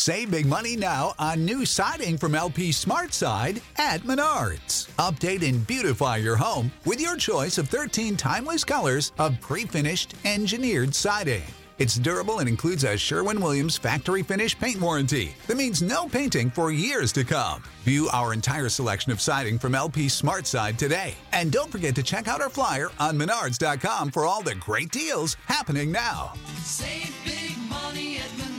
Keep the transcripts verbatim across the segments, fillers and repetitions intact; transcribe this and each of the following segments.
Save big money now on new siding from L P SmartSide at Menards. Update and beautify your home with your choice of thirteen timeless colors of pre-finished engineered siding. It's durable and includes a Sherwin-Williams factory finish paint warranty that means no painting for years to come. View our entire selection of siding from L P SmartSide today. And don't forget to check out our flyer on menards dot com for all the great deals happening now. Save big money at Menards.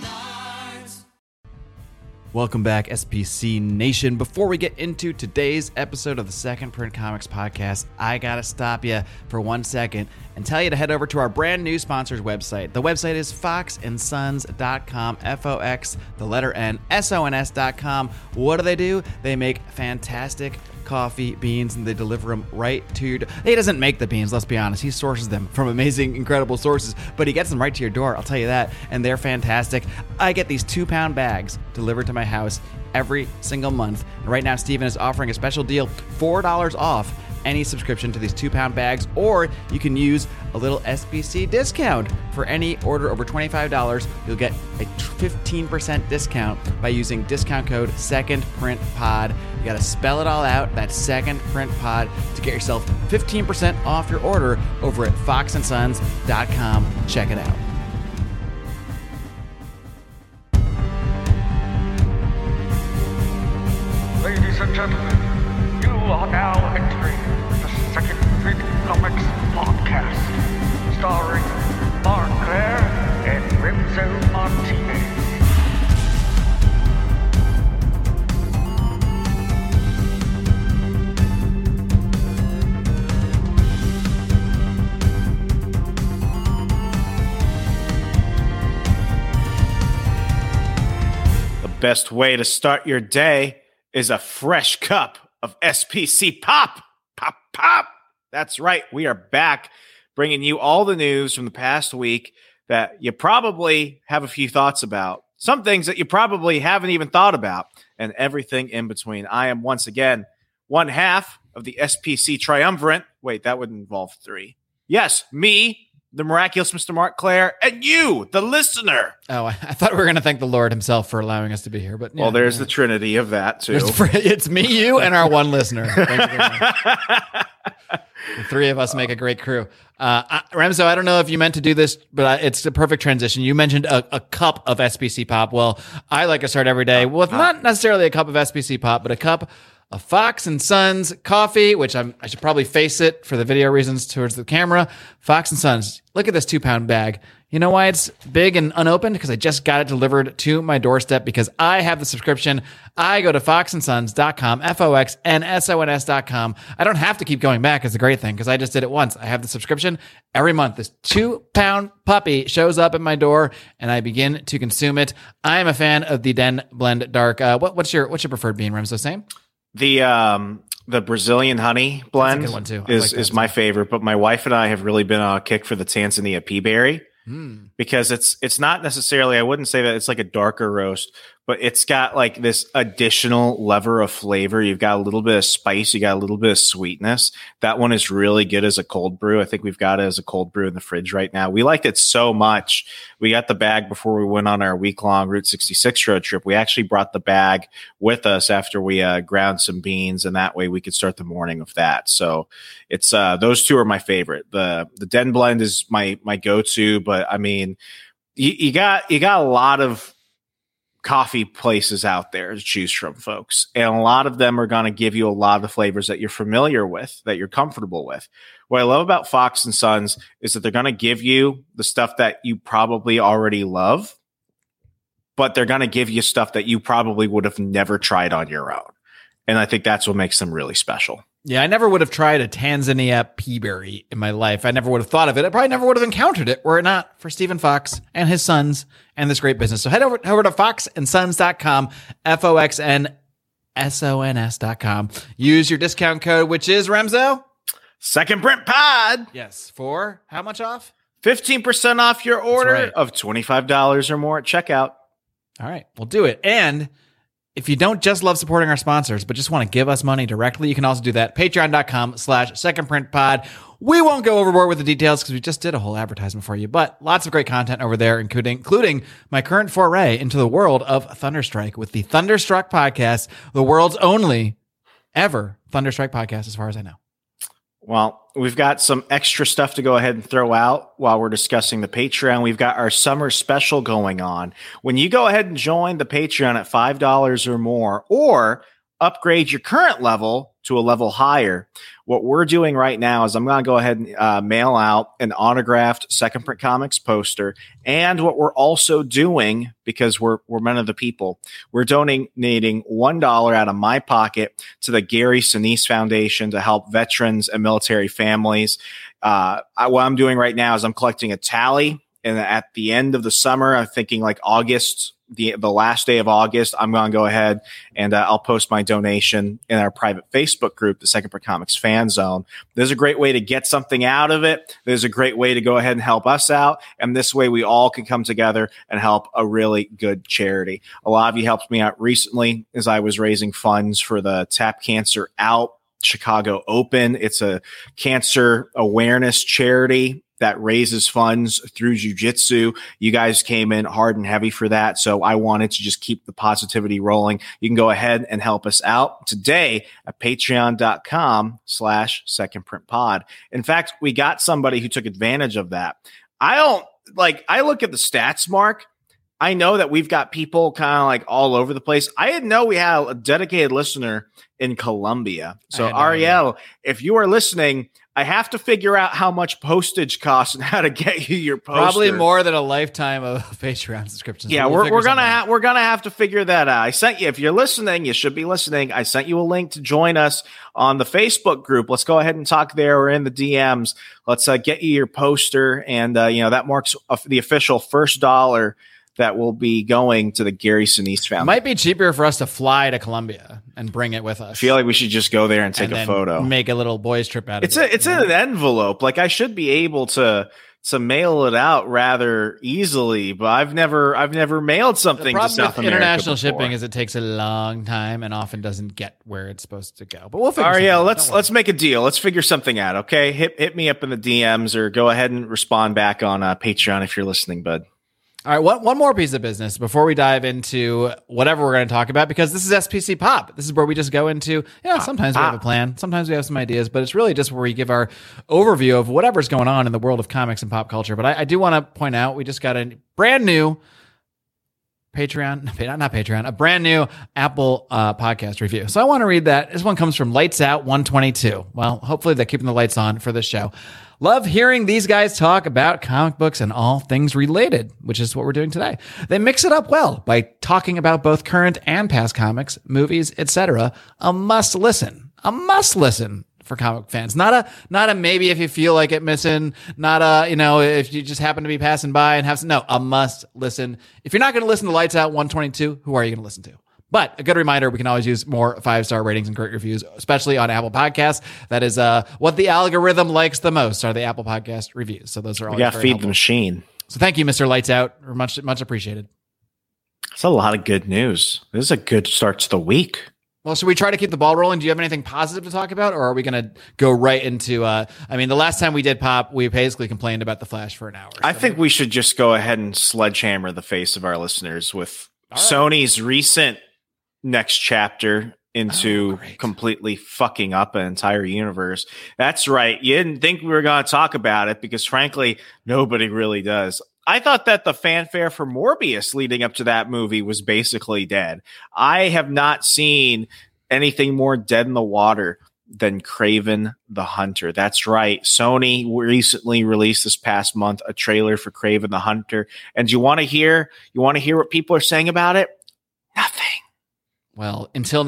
Welcome back, S P C Nation. Before we get into today's episode of the Second Print Comics Podcast, I gotta stop you for one second and tell you to head over to our brand new sponsors website. The website is fox and sons dot com, F O X, the letter N, S O N S dot com. What do they do? They make fantastic coffee beans, and they deliver them right to your door. He doesn't make the beans, let's be honest. He sources them from amazing, incredible sources, but he gets them right to your door, I'll tell you that, and they're fantastic. I get these two-pound bags delivered to my house every single month. And right now, Steven is offering a special deal, four dollars off any subscription to these two-pound bags, or you can use a little S B C discount. For any order over twenty-five dollars, you'll get a fifteen percent discount by using discount code SECONDPRINTPOD. You gotta spell it all out, that's SECONDPRINTPOD, to get yourself fifteen percent off your order over at fox and sons dot com. Check it out. Ladies and gentlemen, you are now entering the Second Print Comics Podcast, starring Mark Claire and Remzo Martinez. The best way to start your day is a fresh cup of S P C Pop. Pop, pop. That's right. We are back bringing you all the news from the past week that you probably have a few thoughts about. Some things that you probably haven't even thought about, and everything in between. I am once again one half of the S P C Triumvirate. Wait, that would involve three. Yes, me, the miraculous Mister Mark Claire, and you, the listener. Oh, I, I thought we were going to thank the Lord himself for allowing us to be here. But yeah, well, there's yeah. the trinity of that, too. It's me, you, and our one listener. Thank you very much. The three of us make a great crew. Uh, I, Remzo, I don't know if you meant to do this, but uh, it's the perfect transition. You mentioned a, a cup of S P C Pop. Well, I like to start every day with not necessarily a cup of S P C Pop, but a cup of Fox and Sons coffee, which I'm, I should probably face it for the video reasons towards the camera. Fox and Sons. Look at this two-pound bag. You know why it's big and unopened? Because I just got it delivered to my doorstep because I have the subscription. I go to fox and sons dot com, F O X N S O N S dot com. I don't have to keep going back. It's a great thing because I just did it once. I have the subscription. Every month, this two-pound puppy shows up at my door, and I begin to consume it. I am a fan of the Den Blend Dark. Uh, what, what's your what's your preferred bean, Remzo? Same? The um the Brazilian honey blend That's a good one too. I is like that is too. my favorite, but my wife and I have really been on a kick for the Tanzania pea berry Mm. because it's it's not necessarily, I wouldn't say that it's like a darker roast, but it's got like this additional lever of flavor. You've got a little bit of spice, you got a little bit of sweetness. That one is really good as a cold brew. I think we've got it as a cold brew in the fridge right now. We liked it so much. We got the bag before we went on our week-long Route sixty-six road trip. We actually brought the bag with us after we uh, ground some beans, and that way we could start the morning with that. So it's uh, those two are my favorite. The the Den Blend is my my go-to, but I mean, you, you got you got a lot of coffee places out there to choose from, folks. And a lot of them are going to give you a lot of flavors that you're familiar with, that you're comfortable with. What I love about Fox and Sons is that they're going to give you the stuff that you probably already love, but they're going to give you stuff that you probably would have never tried on your own. And I think that's what makes them really special. Yeah, I never would have tried a Tanzania pea berry in my life. I never would have thought of it. I probably never would have encountered it were it not for Stephen Fox and his sons and this great business. So head over, over to fox and sons dot com, F O X N S O N S dot com. Use your discount code, which is, Remzo? Second Print Pod. Yes, for how much off? fifteen percent off your order right. of twenty-five dollars or more at checkout. All right, we'll do it. And If you don't just love supporting our sponsors, but just want to give us money directly, you can also do that. Patreon.com slash second print pod. We won't go overboard with the details because we just did a whole advertisement for you, but lots of great content over there, including, including my current foray into the world of Thunderstrike with the Thunderstruck podcast, the world's only ever Thunderstrike podcast, as far as I know. Well, we've got some extra stuff to go ahead and throw out while we're discussing the Patreon. We've got our summer special going on. When you go ahead and join the Patreon at five dollars or more, or upgrade your current level to a level higher, what we're doing right now is I'm going to go ahead and uh, mail out an autographed Second Print Comics poster. And what we're also doing, because we're we're men of the people, we're donating one dollar out of my pocket to the Gary Sinise Foundation to help veterans and military families. Uh, I, what I'm doing right now is I'm collecting a tally. And at the end of the summer, I'm thinking like August, the the last day of August, I'm going to go ahead and uh, I'll post my donation in our private Facebook group, the Second Print Comics Fan Zone. There's a great way to get something out of it. There's a great way to go ahead and help us out. And this way we all can come together and help a really good charity. A lot of you helped me out recently as I was raising funds for the Tap Cancer Out Chicago Open. It's a cancer awareness charity that raises funds through jiu-jitsu. You guys came in hard and heavy for that, so I wanted to just keep the positivity rolling. You can go ahead and help us out today at patreon.com slash second print pod. In fact, we got somebody who took advantage of that. I don't, like, I look at the stats, Mark. I know that we've got people kind of like all over the place. I didn't know we had a dedicated listener in Colombia. So, no Ariel, idea. If you are listening, I have to figure out how much postage costs and how to get you your poster. Probably more than a lifetime of Patreon subscriptions. Yeah, we'll we're we're gonna ha- we're gonna have to figure that out. I sent you. If you're listening, you should be listening. I sent you a link to join us on the Facebook group. Let's go ahead and talk there or in the D Ms. Let's uh, get you your poster, and uh, you know that marks uh, the official first dollar that will be going to the Gary Sinise Foundation. Might be cheaper for us to fly to Colombia and bring it with us. I feel like we should just go there and take and a photo. Make a little boys trip out of it's it. A, it's in an envelope. Like I should be able to to mail it out rather easily, but I've never I've never mailed something to South with America international before. shipping is it takes a long time and often doesn't get where it's supposed to go. But we'll figure. Ariel, out. let's let's make a deal. Let's figure something out. Okay, hit hit me up in the D Ms or go ahead and respond back on uh, Patreon if you're listening, bud. All right, one, one more piece of business before we dive into whatever we're going to talk about, because this is S P C Pop. This is where we just go into, yeah, sometimes we have a plan, sometimes we have some ideas, but it's really just where we give our overview of whatever's going on in the world of comics and pop culture. But I, I do want to point out, we just got a brand new Patreon, not Patreon, a brand new Apple uh, podcast review. So I want to read that. This one comes from Lights Out one twenty-two. Well, hopefully they're keeping the lights on for this show. Love hearing these guys talk about comic books and all things related, which is what we're doing today. They mix it up well by talking about both current and past comics, movies, et cetera. A must listen, a must listen for comic fans. Not a, not a maybe if you feel like it missing, not a, you know, if you just happen to be passing by and have some, no, a must listen. If you're not going to listen to Lights Out one twenty-two, who are you going to listen to? But a good reminder, we can always use more five-star ratings and great reviews, especially on Apple Podcasts. That is uh, what the algorithm likes the most are the Apple Podcast reviews. So those are all. We got to feed helpful. The machine. So thank you, Mister Lights Out. Much, much appreciated. It's a lot of good news. This is a good start to the week. Well, should we try to keep the ball rolling? Do you have anything positive to talk about, or are we going to go right into, uh, I mean, the last time we did Pop, we basically complained about The Flash for an hour. So I think we should just go ahead and sledgehammer the face of our listeners with right. Sony's recent next chapter into oh, completely fucking up an entire universe. That's right. You didn't think we were going to talk about it because, frankly, nobody really does. I thought that the fanfare for Morbius leading up to that movie was basically dead. I have not seen anything more dead in the water than Kraven the Hunter. That's right. Sony recently released this past month a trailer for Kraven the Hunter. And you want to hear, you want to hear what people are saying about it? Nothing. Well, until now.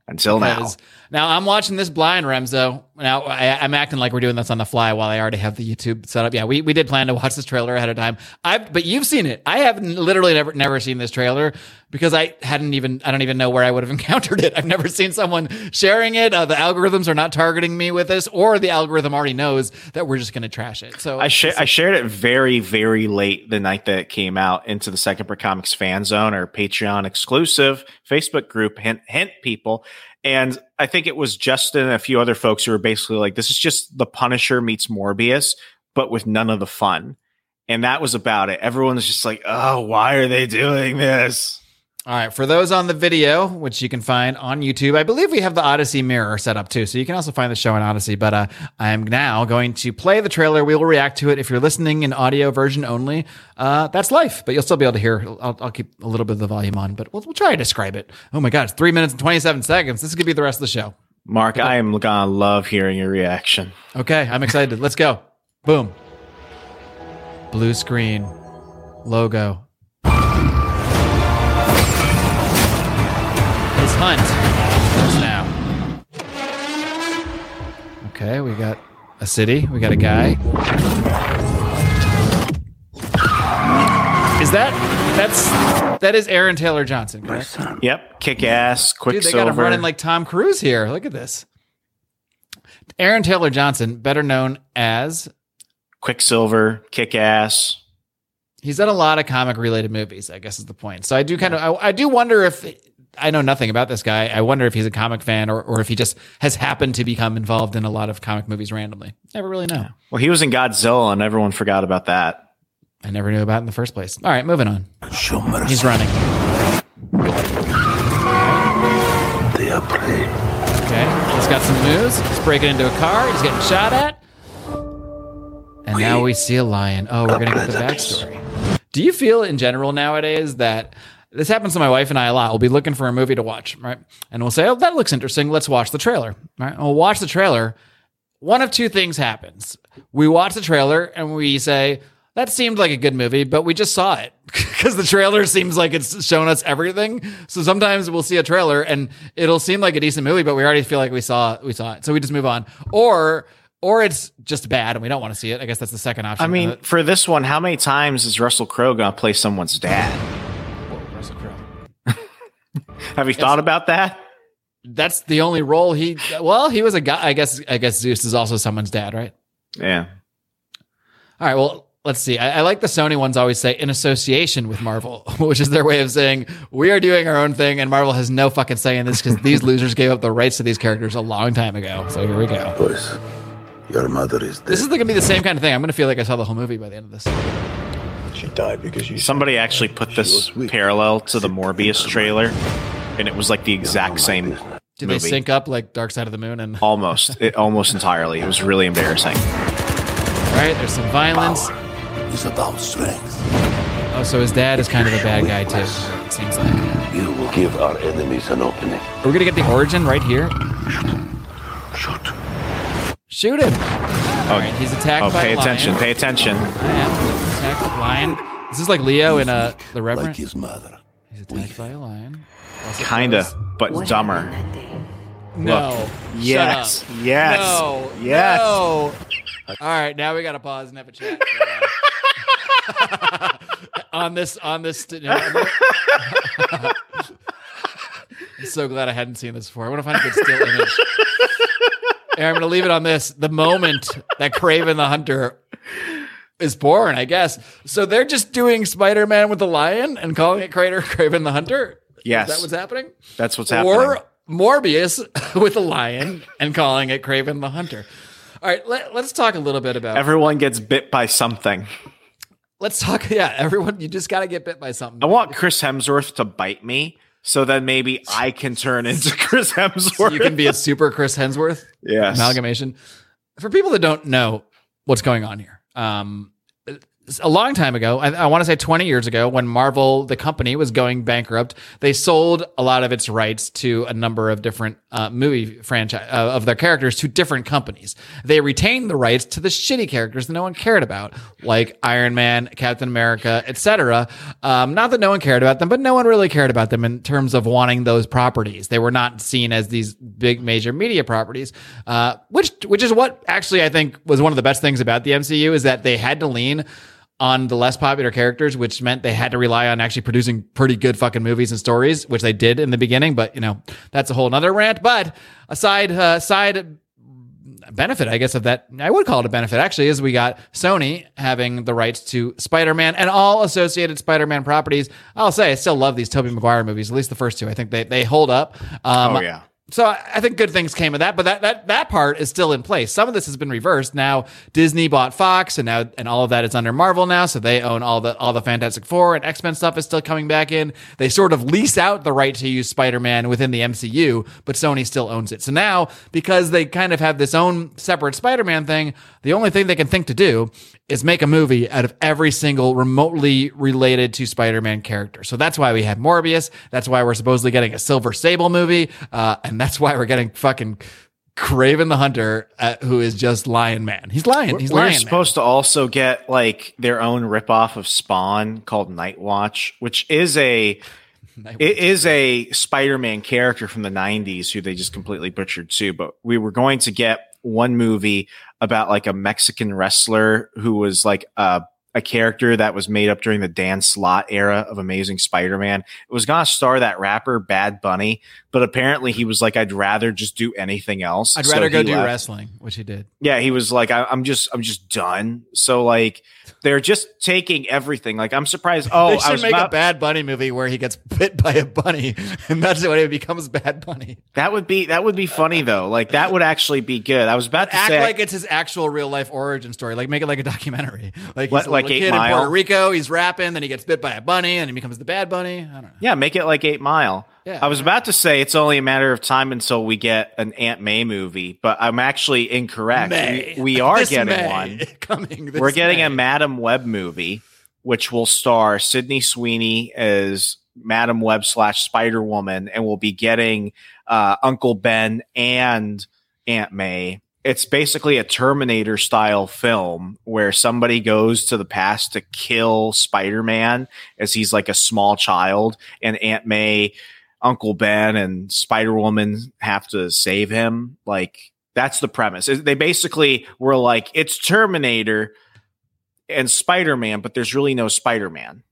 Until now. Because- Now I'm watching this blind, Remzo. Now I, I'm acting like we're doing this on the fly while I already have the YouTube set up. Yeah, we, we did plan to watch this trailer ahead of time. I but you've seen it. I have literally never never seen this trailer because I hadn't even I don't even know where I would have encountered it. I've never seen someone sharing it. Uh, the algorithms are not targeting me with this, or the algorithm already knows that we're just going to trash it. So I, sh- I shared it very, very late the night that it came out into the Second Print Comics fan zone, or Patreon exclusive Facebook group, hint, hint people. And I think it was Justin and a few other folks who were basically like, this is just the Punisher meets Morbius, but with none of the fun. And that was about it. Everyone was just like, oh, why are they doing this? All right, for those on the video, which you can find on YouTube, I believe we have the Odyssey mirror set up too, so you can also find the show on Odyssey. But uh, I'm now going to play the trailer. We will react to it. If you're listening in audio version only, uh, that's life, but you'll still be able to hear. I'll, I'll keep a little bit of the volume on, but we'll, we'll try to describe it. Oh my God, it's three minutes and twenty-seven seconds. This is going to be the rest of the show. Mark, I am gonna love hearing your reaction. Okay, I'm excited. Let's go. Boom. Blue screen. Logo. His hunt starts now. Okay, we got a city. We got a guy. Is that that's that is Aaron Taylor Johnson, correct? Yep, kick ass, Dude, they got him Quicksilver. running like Tom Cruise here. Look at this. Aaron Taylor Johnson, better known as Quicksilver, kick ass. he's done a lot of comic related movies, I guess is the point. So I do kind of I, I do wonder if I know nothing about this guy. I wonder if he's a comic fan or, or if he just has happened to become involved in a lot of comic movies randomly. Never really know. Well, he was in Godzilla, and everyone forgot about that. I never knew about it in the first place. All right, moving on. He's running. Okay, he's got some moves. He's breaking into a car. He's getting shot at. And now we see a lion. Oh, we're going to get the backstory. Do you feel in general nowadays that this happens to my wife and I a lot? We'll be looking for a movie to watch, right? And we'll say, oh, that looks interesting. Let's watch the trailer. Right? And we'll watch the trailer. One of two things happens. We watch the trailer and we say, that seemed like a good movie, but we just saw it because the trailer seems like it's shown us everything. So sometimes we'll see a trailer and it'll seem like a decent movie, but we already feel like we saw we saw it. So we just move on. Or or it's just bad and we don't want to see it. I guess that's the second option. I mean, Uh, for this one, how many times is Russell Crowe going to play someone's dad? whoa, Russell Crowe. Have you thought about that? That's the only role he. Well, he was a guy. I guess. I guess Zeus is also someone's dad, right? Yeah. All right. Well, let's see. I, I like the Sony ones always say in association with Marvel, which is their way of saying we are doing our own thing, and Marvel has no fucking say in this because these losers gave up the rights to these characters a long time ago. So here we go. Pues, your mother is dead. This is going to be the same kind of thing. I'm going to feel like I saw the whole movie by the end of this. She died because you. Somebody actually put this parallel to the Morbius trailer, and it was like the exact same Did movie. they sync up like Dark Side of the Moon? And all Almost. It, almost entirely. It was really embarrassing. right, there's some violence. It's about strength. Oh, so his dad is kind of a bad guy too. It seems like. You will give our enemies an opening. We're going to get the origin right here. Shoot. Shoot him. All right, he's attacked Oh, by pay a lion. attention. Pay attention. I am attacked by a lion. This is like Leo in uh, The Like Reverend. his mother. He's attacked by a lion. Also Kinda, close. but dumber. No. Yes. Shut up. Yes. No. Yes. No. All right, now we got to pause and have a chat. on this, on this. St- I'm so glad I hadn't seen this before. I want to find a good still image. And I'm going to leave it on this. The moment that Kraven the Hunter is born, I guess. So they're just doing Spider-Man with the lion and calling it Crater Kraven the Hunter? Yes. Is that what's happening? That's what's happening. Or Morbius with a lion and calling it Kraven the Hunter. All right, let, let's talk a little bit about... Everyone gets bit by something. Let's talk... Yeah, everyone, you just got to get bit by something. I want Chris Hemsworth to bite me, so then maybe I can turn into Chris Hemsworth. You can be a super Chris Hemsworth Yes. amalgamation. For people that don't know what's going on here, um, a long time ago, I, I want to say twenty years ago, when Marvel, the company, was going bankrupt, they sold a lot of its rights to a number of different uh, movie franchise uh, of their characters to different companies. They retained the rights to the shitty characters that no one cared about, like Iron Man, Captain America, et cetera. Um, not that no one cared about them, but no one really cared about them in terms of wanting those properties. They were not seen as these big major media properties, uh, which which is what actually I think was one of the best things about the M C U, is that they had to lean on the less popular characters, which meant they had to rely on actually producing pretty good fucking movies and stories, which they did in the beginning. But, you know, that's a whole nother rant. But a side, uh, side benefit, I guess, of that, I would call it a benefit, actually, is we got Sony having the rights to Spider-Man and all associated Spider-Man properties. I'll say I still love these Tobey Maguire movies, at least the first two. I think they, they hold up. Um, oh, yeah. So I think good things came of that, but that, that that part is still in place. Some of this has been reversed. Now Disney bought Fox, and now and all of that is under Marvel now, so they own all the all the Fantastic Four, and X-Men stuff is still coming back in. They sort of lease out the right to use Spider-Man within the M C U, but Sony still owns it. So now, because they kind of have this own separate Spider-Man thing, the only thing they can think to do is make a movie out of every single remotely related to Spider-Man character. So that's why we had Morbius. That's why we're supposedly getting a Silver Sable movie. Uh, and that's why we're getting fucking Kraven the Hunter, uh, who is just Lion Man. He's Lion. He's We're Lion supposed Man. to also get like their own ripoff of Spawn called Night Watch, which is a it is a Spider-Man character from the nineties who they just completely butchered too. But we were going to get one movie about like a Mexican wrestler who was like a a character that was made up during the Dan Slott era of Amazing Spider-Man. It was going to star that rapper Bad Bunny, but apparently he was like, I'd rather just do anything else. I'd So rather go he do left. wrestling, which he did. Yeah, he was like, I, I'm just, I'm just done. So like, they're just taking everything. Like, I'm surprised. Oh, they I should was make about, a Bad Bunny movie where he gets bit by a bunny, and that's when he becomes Bad Bunny. that would be that would be funny though. Like, that would actually be good. I was about to Act say, like it's his actual real life origin story. Like, make it like a documentary. Like, he's What, a like little Eight kid Mile? in Puerto Rico. He's rapping, then he gets bit by a bunny, and he becomes the Bad Bunny. I don't know. yeah, make it like Eight Mile. Yeah. I was about to say it's only a matter of time until we get an Aunt May movie, but I'm actually incorrect. May. We, we are This getting May. one. Coming. This We're getting May. a Madam Web movie, which will star Sydney Sweeney as Madam Web slash Spider Woman, and we'll be getting uh, Uncle Ben and Aunt May. It's basically a Terminator style film where somebody goes to the past to kill Spider-Man as he's like a small child, and Aunt May, Uncle Ben, and Spider Woman have to save him. Like, that's the premise. They basically were like, it's Terminator and Spider-Man, but there's really no Spider-Man.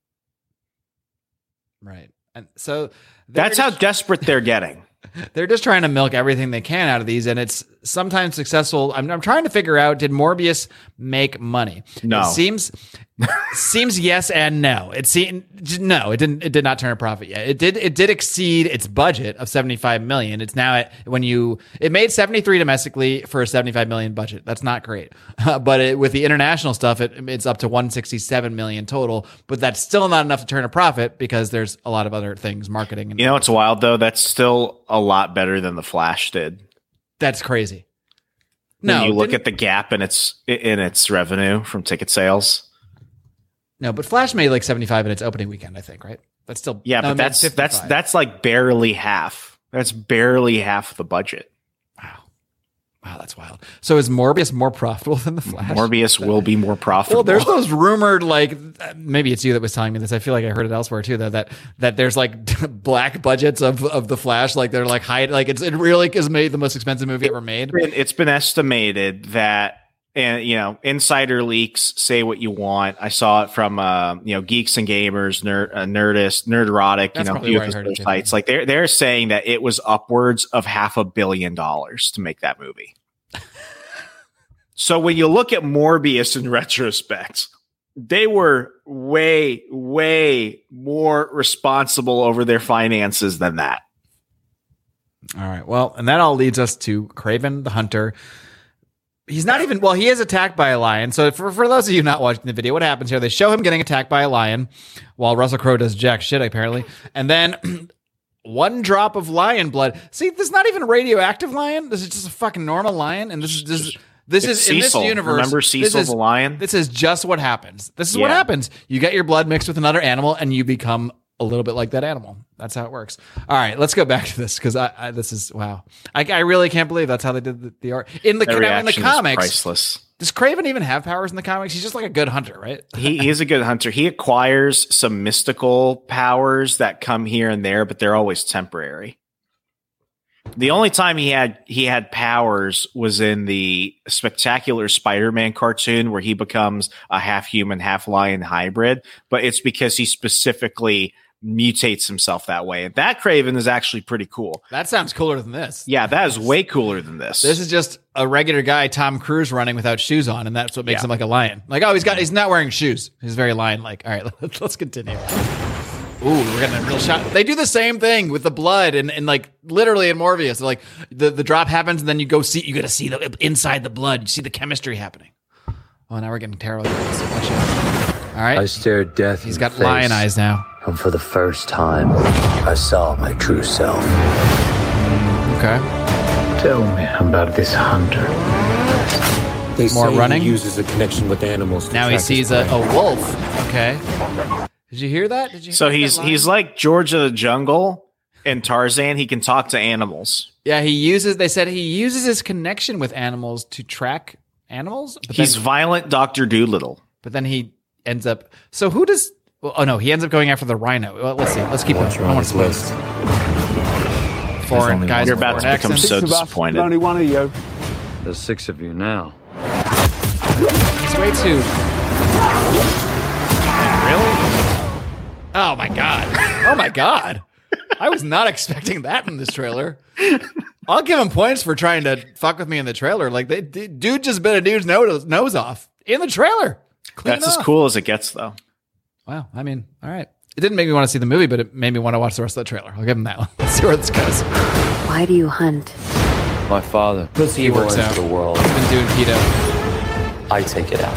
Right. And so they're That's how just, desperate they're getting. they're just trying to milk everything they can out of these, and it's sometimes successful. I'm, I'm trying to figure out, did Morbius make money? No. It seems seems yes and no. It seemed no, it didn't it did not turn a profit yet. It did it did exceed its budget of seventy-five million. It's now at when you it made seventy-three domestically for a seventy-five million budget. That's not great. Uh, but it, with the international stuff, it, it's up to one hundred sixty-seven million total, but that's still not enough to turn a profit because there's a lot of other things, marketing and You know what's wild though? That's still a lot better than The Flash did. that's crazy. When No, you look didn't- at the gap in its in its revenue from ticket sales. No, but Flash made like seventy-five in its opening weekend, I think, right? That's still Yeah, no, but it made that's that's fifty-five. that's like barely half. That's barely half the budget. wow, wow, that's wild. So is Morbius more profitable than the Flash? Morbius will be more profitable. Well, there's those rumored like uh, maybe it's you that was telling me this. I feel like I heard it elsewhere too. Though that that there's like black budgets of of the Flash, like they're like high, like it's it really is made the most expensive movie ever made. been- it's been estimated that, and you know, insider leaks, say what you want. I saw it from uh, you know, Geeks and Gamers, Nerd, uh, Nerdist, Nerderotic, That's you know, probably few where I of heard those it too. sites. Like they're they're saying that it was upwards of half a billion dollars to make that movie. So when you look at Morbius in retrospect, they were way, way more responsible over their finances than that. All right. Well, and that all leads us to Kraven the Hunter. He's not even, well, he is attacked by a lion. So for, for those of you not watching the video, what happens here? They show him getting attacked by a lion while Russell Crowe does jack shit, apparently. And then one drop of lion blood. See, this is not even radioactive lion. This is just a fucking normal lion. And this is, this is, This It's is in this Cecil. universe. Remember this Cecil is- the lion? This is just what happens. This is what Yeah. happens. You get your blood mixed with another animal, and you become a little bit like that animal. That's how it works. All right, let's go back to this because I, I this is wow. I, I really can't believe that's how they did the, the art in the That now, in the reaction is comics. priceless. Does Kraven even have powers in the comics? He's just like a good hunter, right? He, he is a good hunter. He acquires some mystical powers that come here and there, but they're always temporary. The only time he had he had powers was in the Spectacular Spider-Man cartoon where he becomes a half human, half lion hybrid, but it's because he specifically mutates himself that way. And that Kraven is actually pretty cool. That sounds cooler than this. Yeah, that is way cooler than this. This is just a regular guy, Tom Cruise, running without shoes on, and that's what makes Yeah. him like a lion. Like, oh, he's got he's not wearing shoes. He's very lion-like. All right, let's, let's continue. Ooh, we're getting a real shot. They do the same thing with the blood and, and like literally in Morbius. Like the, the drop happens and then you go see, you got to see the inside the blood. You see the chemistry happening. Oh, now we're getting terrible. Watch out. All right. I stared death. He's in got the face, lion eyes now. and for the first time, I saw my true self. Okay. Tell me about this hunter. They More say running? he uses a connection with animals. to Now he track his sees a, prey. a wolf. Okay. Did you hear that? Did you? so hear he's that he's line? like George of the Jungle and Tarzan. He can talk to animals. Yeah, he uses, they said he uses his connection with animals to track animals. But He's then, violent Doctor Doolittle. but then he ends up, so who does, well, oh no, he ends up going after the rhino. Well, let's see. Let's keep Watch going. her I on want his to list. foreign only guys. one. You're with about to foreign become accents. so disappointed. Only one of you. There's six of you now. He's way too. Really? Oh my god! Oh my god! I was not expecting that in this trailer. I'll give him points for trying to fuck with me in the trailer. Like, they, d- dude just bit a dude's nose, nose off in the trailer. Clean That's as off. cool as it gets, though. Wow. I mean, all right. It didn't make me want to see the movie, but it made me want to watch the rest of the trailer. I'll give him that one. Let's see where this goes. Why do you hunt? My father. He works out. the world. He's been doing keto. I take it out.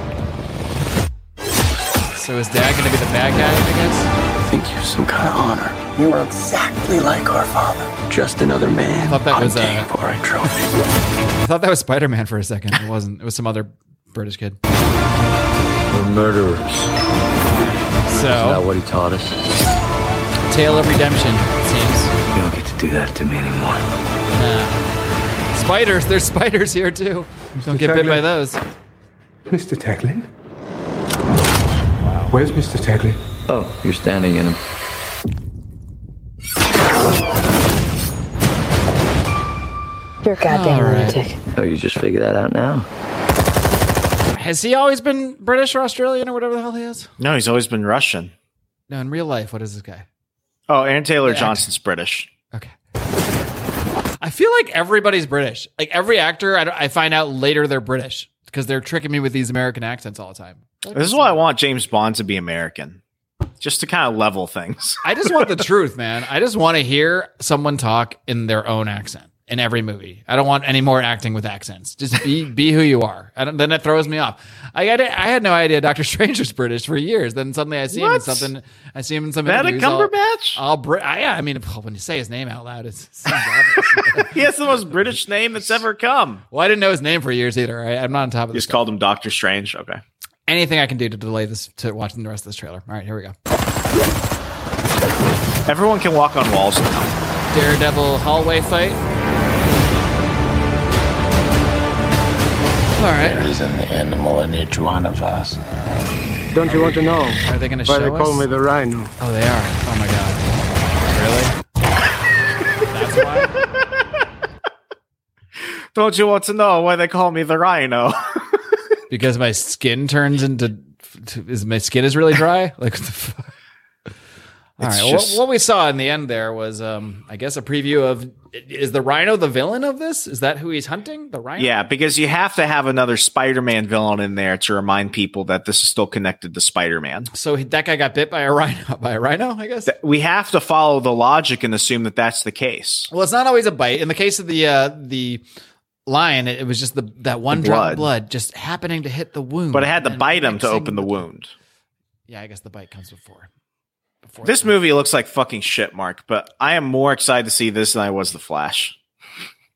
So is Dad going to be the bad guy, I guess? I think you're some kind of honor. You are exactly like our father. Just another man. I thought that was, uh, hunting for a trophy. I thought that was Spider-Man for a second. It wasn't. It was some other British kid. We're murderers. Is that So, what he taught us? Tale of Redemption, it seems. You don't get to do that to me anymore. Nah. Spiders. There's spiders here, too. Don't get bit by those. Mister Taglin? Where's Mister Taglin? Oh, you're standing in him. You're a goddamn All right. lunatic. Oh, you just figured that out now? Has he always been British or Australian or whatever the hell he is? No, he's always been Russian. No, in real life, what is this guy? Oh, Aaron Taylor The Johnson's British. Okay. I feel like everybody's British. Like every actor, I, don't- I find out later they're British because they're tricking me with these American accents all the time. This is why I want James Bond to be American, just to kind of level things. I just want the truth, man. I just want to hear someone talk in their own accent in every movie. I don't want any more acting with accents. Just be be who you are. I don't, then it throws me off. I had I had no idea Doctor Strange was British for years. Then suddenly I see him in What? something. I see him in some Benedict interviews. I'll- Cumberbatch? I'll, Br- I, yeah, I mean, when you say his name out loud, it's, it seems obvious. He has the most British name that's ever come. Well, I didn't know his name for years either. Right? I'm not on top of You this. just called him Doctor Strange. Okay. Anything I can do to delay this to watching the rest of this trailer. All right, here we go. Everyone can walk on walls now. Daredevil hallway fight. All right. There is an animal in each one of us. Don't you want to know Are they going to why show they call us? me the Rhino? Oh, they are. Oh my god. Really? That's why? Don't you want to know why they call me the Rhino? Because my skin turns into. To, is my skin is really dry? Like what the fuck? All It's right. just- What, what we saw in the end there was, um, I guess, a preview of. Is the Rhino the villain of this? Is that who he's hunting? The Rhino? Yeah, because you have to have another Spider-Man villain in there to remind people that this is still connected to Spider-Man. So he- that guy got bit by a rhino. By a rhino, I guess. Th- We have to follow the logic and assume that that's the case. Well, it's not always a bite. In the case of the uh, the lion, it, it was just the that one The drop blood. of blood just happening to hit the wound. But it had to and bite him to mixing open the with wound. Yeah, I guess the bite comes before. before This it- movie looks like fucking shit, Mark, but I am more excited to see this than I was The Flash.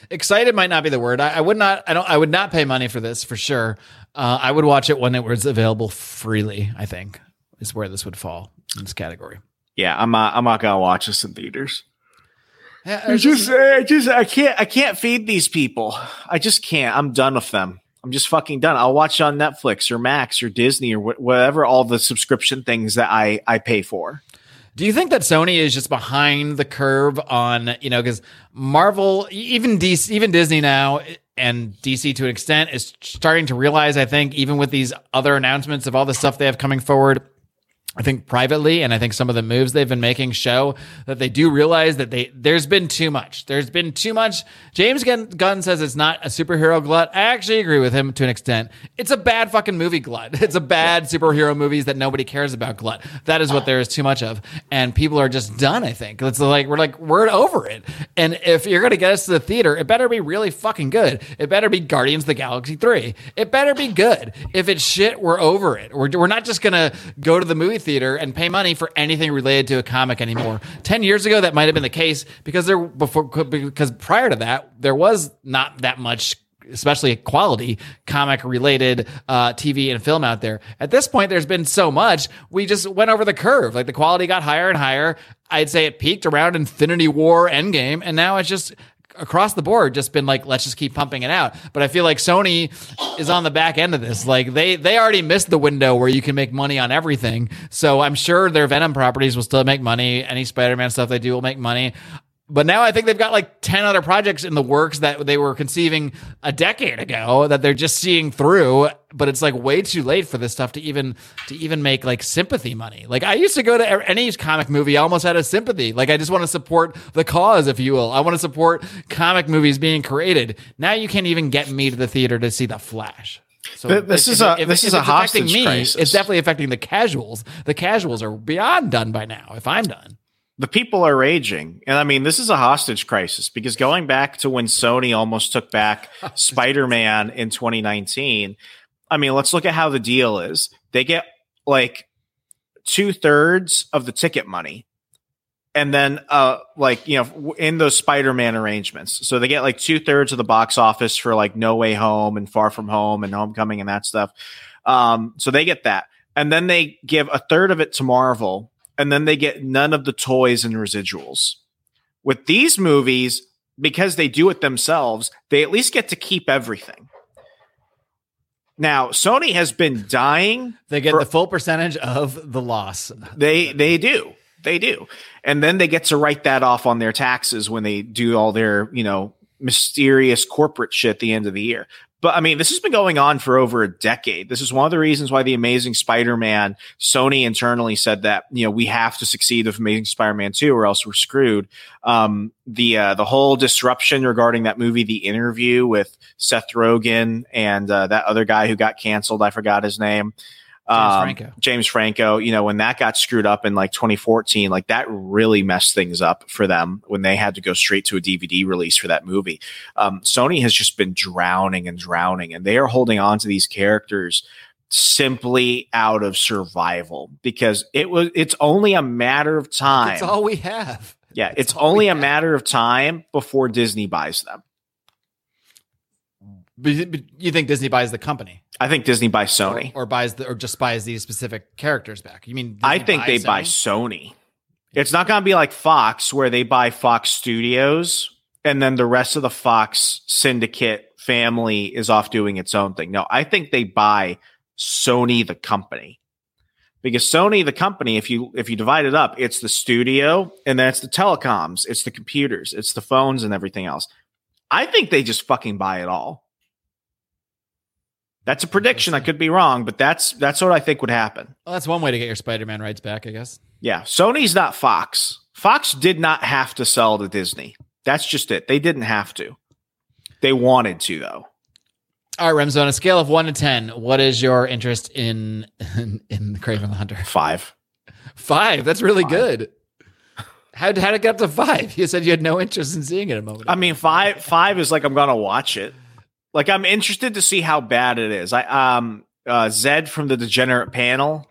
excited might not be the word. I, I would not. I don't. I would not pay money for this for sure. Uh, I would watch it when it was available freely. I think is where this would fall in this category. Yeah, I'm not. I'm not gonna watch this in theaters. Yeah, I just, I just, I can't, I can't feed these people. I just can't. I'm done with them. I'm just fucking done. I'll watch it on Netflix or Max or Disney or wh- whatever, all the subscription things that I, I pay for. Do you think that Sony is just behind the curve on, you know, because Marvel, even D C, even Disney now and D C to an extent is starting to realize, I think, even with these other announcements of all the stuff they have coming forward, I think privately, and I think some of the moves they've been making show that they do realize that they there's been too much. There's been too much. James Gunn, Gunn says it's not a superhero glut. I actually agree with him to an extent. It's a bad fucking movie glut. It's a bad superhero movies that nobody cares about glut. That is what there is too much of, and people are just done. I think it's like we're like we're over it. And if you're gonna get us to the theater, it better be really fucking good. It better be Guardians of the Galaxy three. It better be good. If it's shit, we're over it. We're we're not just gonna go to the movie theater and pay money for anything related to a comic anymore. Ten years ago, that might have been the case because there before because prior to that, there was not that much, especially quality comic related uh, T V and film out there. At this point, there's been so much, we just went over the curve. Like the quality got higher and higher. I'd say it peaked around Infinity War Endgame, and now it's just across the board just been like, let's just keep pumping it out. But I feel like Sony is on the back end of this. Like they they already missed the window where you can make money on everything. So I'm sure their Venom properties will still make money. Any Spider-Man stuff they do will make money. But now I think they've got like ten other projects in the works that they were conceiving a decade ago that they're just seeing through. But it's like way too late for this stuff to even to even make like sympathy money. Like I used to go to any comic movie almost out of sympathy. Like I just want to support the cause, if you will. I want to support comic movies being created. Now you can't even get me to the theater to see The Flash. So this if, is a if, this if is a it's affecting hostage me, crisis. It's definitely affecting the casuals. The casuals are beyond done by now. If I'm done. The people are raging. And I mean, this is a hostage crisis because going back to when Sony almost took back Spider-Man in twenty nineteen, I mean, let's look at how the deal is. They get like two thirds of the ticket money. And then, uh, like, you know, in those Spider-Man arrangements. So they get like two thirds of the box office for like No Way Home and Far From Home and Homecoming and that stuff. Um, so they get that. And then they give a third of it to Marvel. And then they get none of the toys and residuals. With these movies, because they do it themselves, they at least get to keep everything. Now, Sony has been dying. They get for, the full percentage of the loss. They they do. They do. And then they get to write that off on their taxes when they do all their, you know, mysterious corporate shit at the end of the year. But I mean, this has been going on for over a decade. This is one of the reasons why the Amazing Spider-Man, Sony internally said that, you know, we have to succeed with Amazing Spider-Man two or else we're screwed. Um, the, uh, the whole disruption regarding that movie, The Interview with Seth Rogen and, uh, that other guy who got canceled. I forgot his name. James Um, Franco. James Franco, you know, when that got screwed up in like twenty fourteen, like that really messed things up for them when they had to go straight to a D V D release for that movie. Um, Sony has just been drowning and drowning, and they are holding on to these characters simply out of survival because it was, it's only a matter of time. It's all we have. Yeah. It's It's, all only we a have. matter of time before Disney buys them. But but you think Disney buys the company? I think Disney buys Sony. Or, or buys the, or just buys these specific characters back? You mean Disney I think they buys buy Sony? Sony. It's not going to be like Fox where they buy Fox Studios and then the rest of the Fox syndicate family is off doing its own thing. No, I think they buy Sony, the company. Because Sony, the company, if you if you divide it up, it's the studio and then it's the telecoms, it's the computers, it's the phones and everything else. I think they just fucking buy it all. That's a prediction. I could be wrong, but that's that's what I think would happen. Well, that's one way to get your Spider-Man rights back, I guess. Yeah, Sony's not Fox. Fox did not have to sell to Disney. That's just it. They didn't have to. They wanted to, though. All right, Remzo, on a scale of one to ten, what is your interest in in, in Kraven the Hunter? Five. Five. That's really Five. good. How how'd it get up to five? You said you had no interest in seeing it a moment ago. I mean, five five is like I'm gonna watch it. Like I'm interested to see how bad it is. I um uh Zed from the Degenerate panel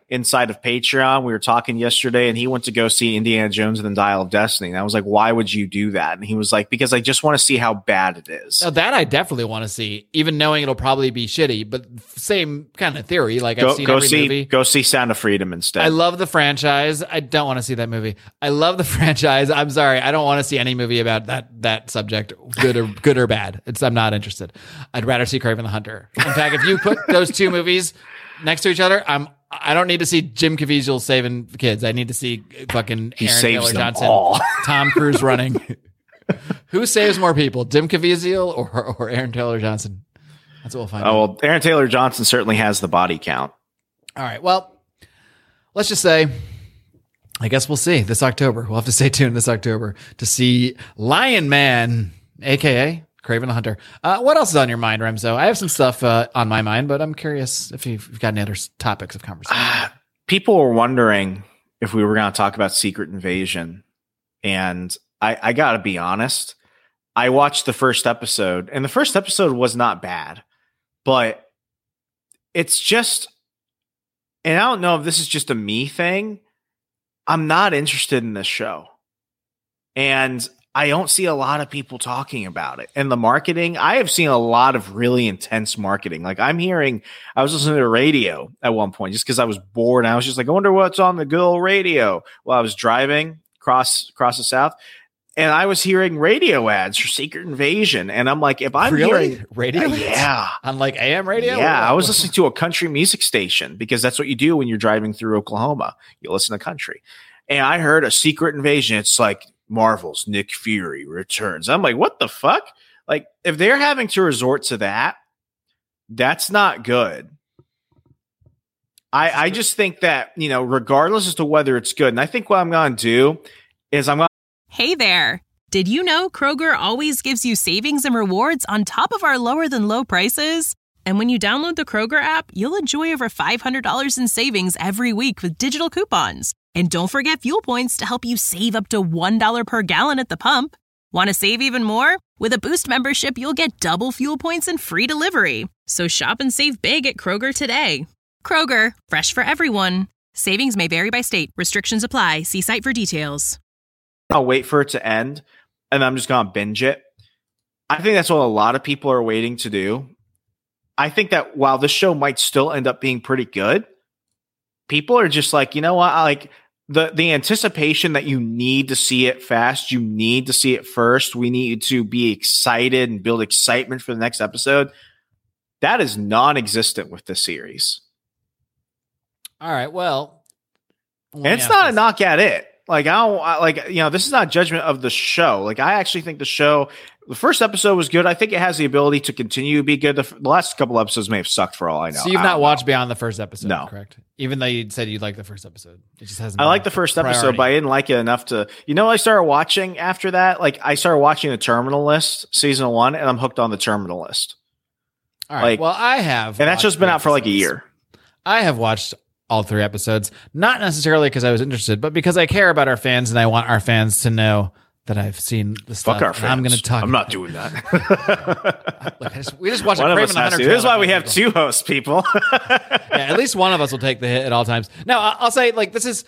inside of Patreon. We were talking yesterday, and he went to go see Indiana Jones and the Dial of Destiny. And I was like, why would you do that? And he was like, because I just want to see how bad it is. Now, that I definitely want to see, even knowing it'll probably be shitty, but same kind of theory. Like go, I've seen go every see, movie. Go see Sound of Freedom instead. I love the franchise. I don't want to see that movie. I love the franchise. I'm sorry. I don't want to see any movie about that that subject, good or good or bad. It's I'm not interested. I'd rather see Kraven the Hunter. In fact, if you put those two movies next to each other, I'm I don't need to see Jim Caviezel saving the kids. I need to see fucking he Aaron saves Taylor them Johnson, all. Tom Cruise running. Who saves more people, Jim Caviezel or or Aaron Taylor Johnson? That's what we'll find. Oh out. well, Aaron Taylor Johnson certainly has the body count. All right. Well, let's just say, I guess we'll see this October. We'll have to stay tuned this October to see Lion Man, A K A Kraven the Hunter. Uh, what else is on your mind, Remzo? I have some stuff uh, on my mind, but I'm curious if you've, you've got any other topics of conversation. Uh, people were wondering if we were going to talk about Secret Invasion. And I, I got to be honest. I watched the first episode, and the first episode was not bad. But it's just, and I don't know if this is just a me thing. I'm not interested in this show. And I don't see a lot of people talking about it. And the marketing, I have seen a lot of really intense marketing. Like I'm hearing, I was listening to the radio at one point just because I was bored. And I was just like, I wonder what's on the good old radio while I was driving across, across the South. And I was hearing radio ads for Secret Invasion. And I'm like, if I'm really? hearing radio, uh, yeah, on like A M radio, yeah, I was listening to a country music station because that's what you do when you're driving through Oklahoma. You listen to country, and I heard a Secret Invasion. It's like Marvel's Nick Fury returns. I'm like, what the fuck? Like, if they're having to resort to that, that's not good. I I just think that, you know, regardless as to whether it's good, and I think what I'm going to do is I'm going. Hey there. Did you know Kroger always gives you savings and rewards on top of our lower than low prices? And when you download the Kroger app, you'll enjoy over five hundred dollars in savings every week with digital coupons. And don't forget fuel points to help you save up to one dollar per gallon at the pump. Want to save even more? With a Boost membership, you'll get double fuel points and free delivery. So shop and save big at Kroger today. Kroger, fresh for everyone. Savings may vary by state. Restrictions apply. See site for details. I'll wait for it to end, and I'm just going to binge it. I think that's what a lot of people are waiting to do. I think that while this show might still end up being pretty good, people are just like, you know what? I like the, the anticipation that you need to see it fast. You need to see it first. We need to be excited and build excitement for the next episode. That is non-existent with this series. All right. Well, and it's not a knock at it. Like, I don't I, like, you know, this is not judgment of the show. Like, I actually think the show, the first episode was good. I think it has the ability to continue to be good. The, the last couple episodes may have sucked for all I know. So you've not watched know. beyond the first episode, no. correct? Even though you said you liked the first episode. It just hasn't I like the first priority. episode, but I didn't like it enough to, you know, I started watching after that. Like, I started watching the Terminal List season one, and I'm hooked on the Terminal List. All right. Like, well, I have. And that's just been out for like a year. I have watched all three episodes, not necessarily because I was interested, but because I care about our fans and I want our fans to know that I've seen the stuff. Fuck our fans. I'm going to talk. I'm not doing that. Look, I just, we just watched one a of Kraven us the has Hunter. to. This is why we trailer. have two hosts, people. Yeah, at least one of us will take the hit at all times. Now, I- I'll say, like, this is.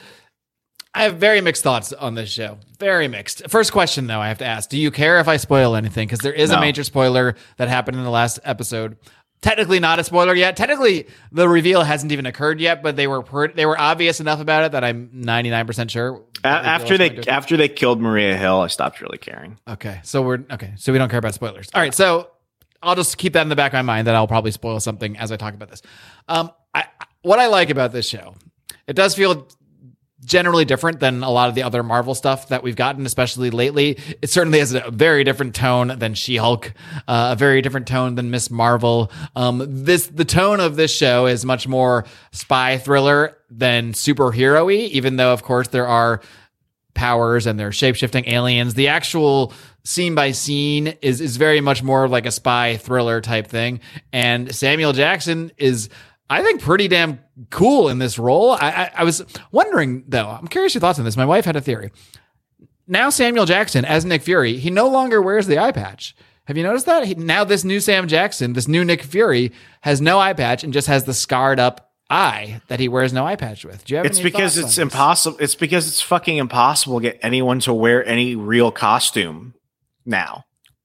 I have very mixed thoughts on this show. Very mixed. First question, though, I have to ask: do you care if I spoil anything? Because there is No. a major spoiler that happened in the last episode. Technically not a spoiler yet. Technically, the reveal hasn't even occurred yet, but they were per- they were obvious enough about it that I'm ninety-nine percent sure. A- after they after they killed Maria Hill, I stopped really caring. Okay, so we're okay. So we don't care about spoilers. All right, so I'll just keep that in the back of my mind that I'll probably spoil something as I talk about this. Um, I, what I like about this show, it does feel generally different than a lot of the other Marvel stuff that we've gotten, especially lately. It certainly has a very different tone than She-Hulk, uh, a very different tone than Miss Marvel. Um, this the tone of this show is much more spy thriller than superhero-y, even though, of course, there are powers and they're shape-shifting aliens. The actual scene by scene is is very much more like a spy thriller type thing. And Samuel Jackson is, I think, pretty damn cool in this role. I, I, I was wondering, though, I'm curious your thoughts on this. My wife had a theory. Now Samuel Jackson, as Nick Fury, he no longer wears the eye patch. Have you noticed that? He, now this new Sam Jackson, this new Nick Fury, has no eye patch and just has the scarred up eye that he wears no eye patch with. Do you have It's any because thoughts it's on this? impossible. It's because it's fucking impossible to get anyone to wear any real costume now.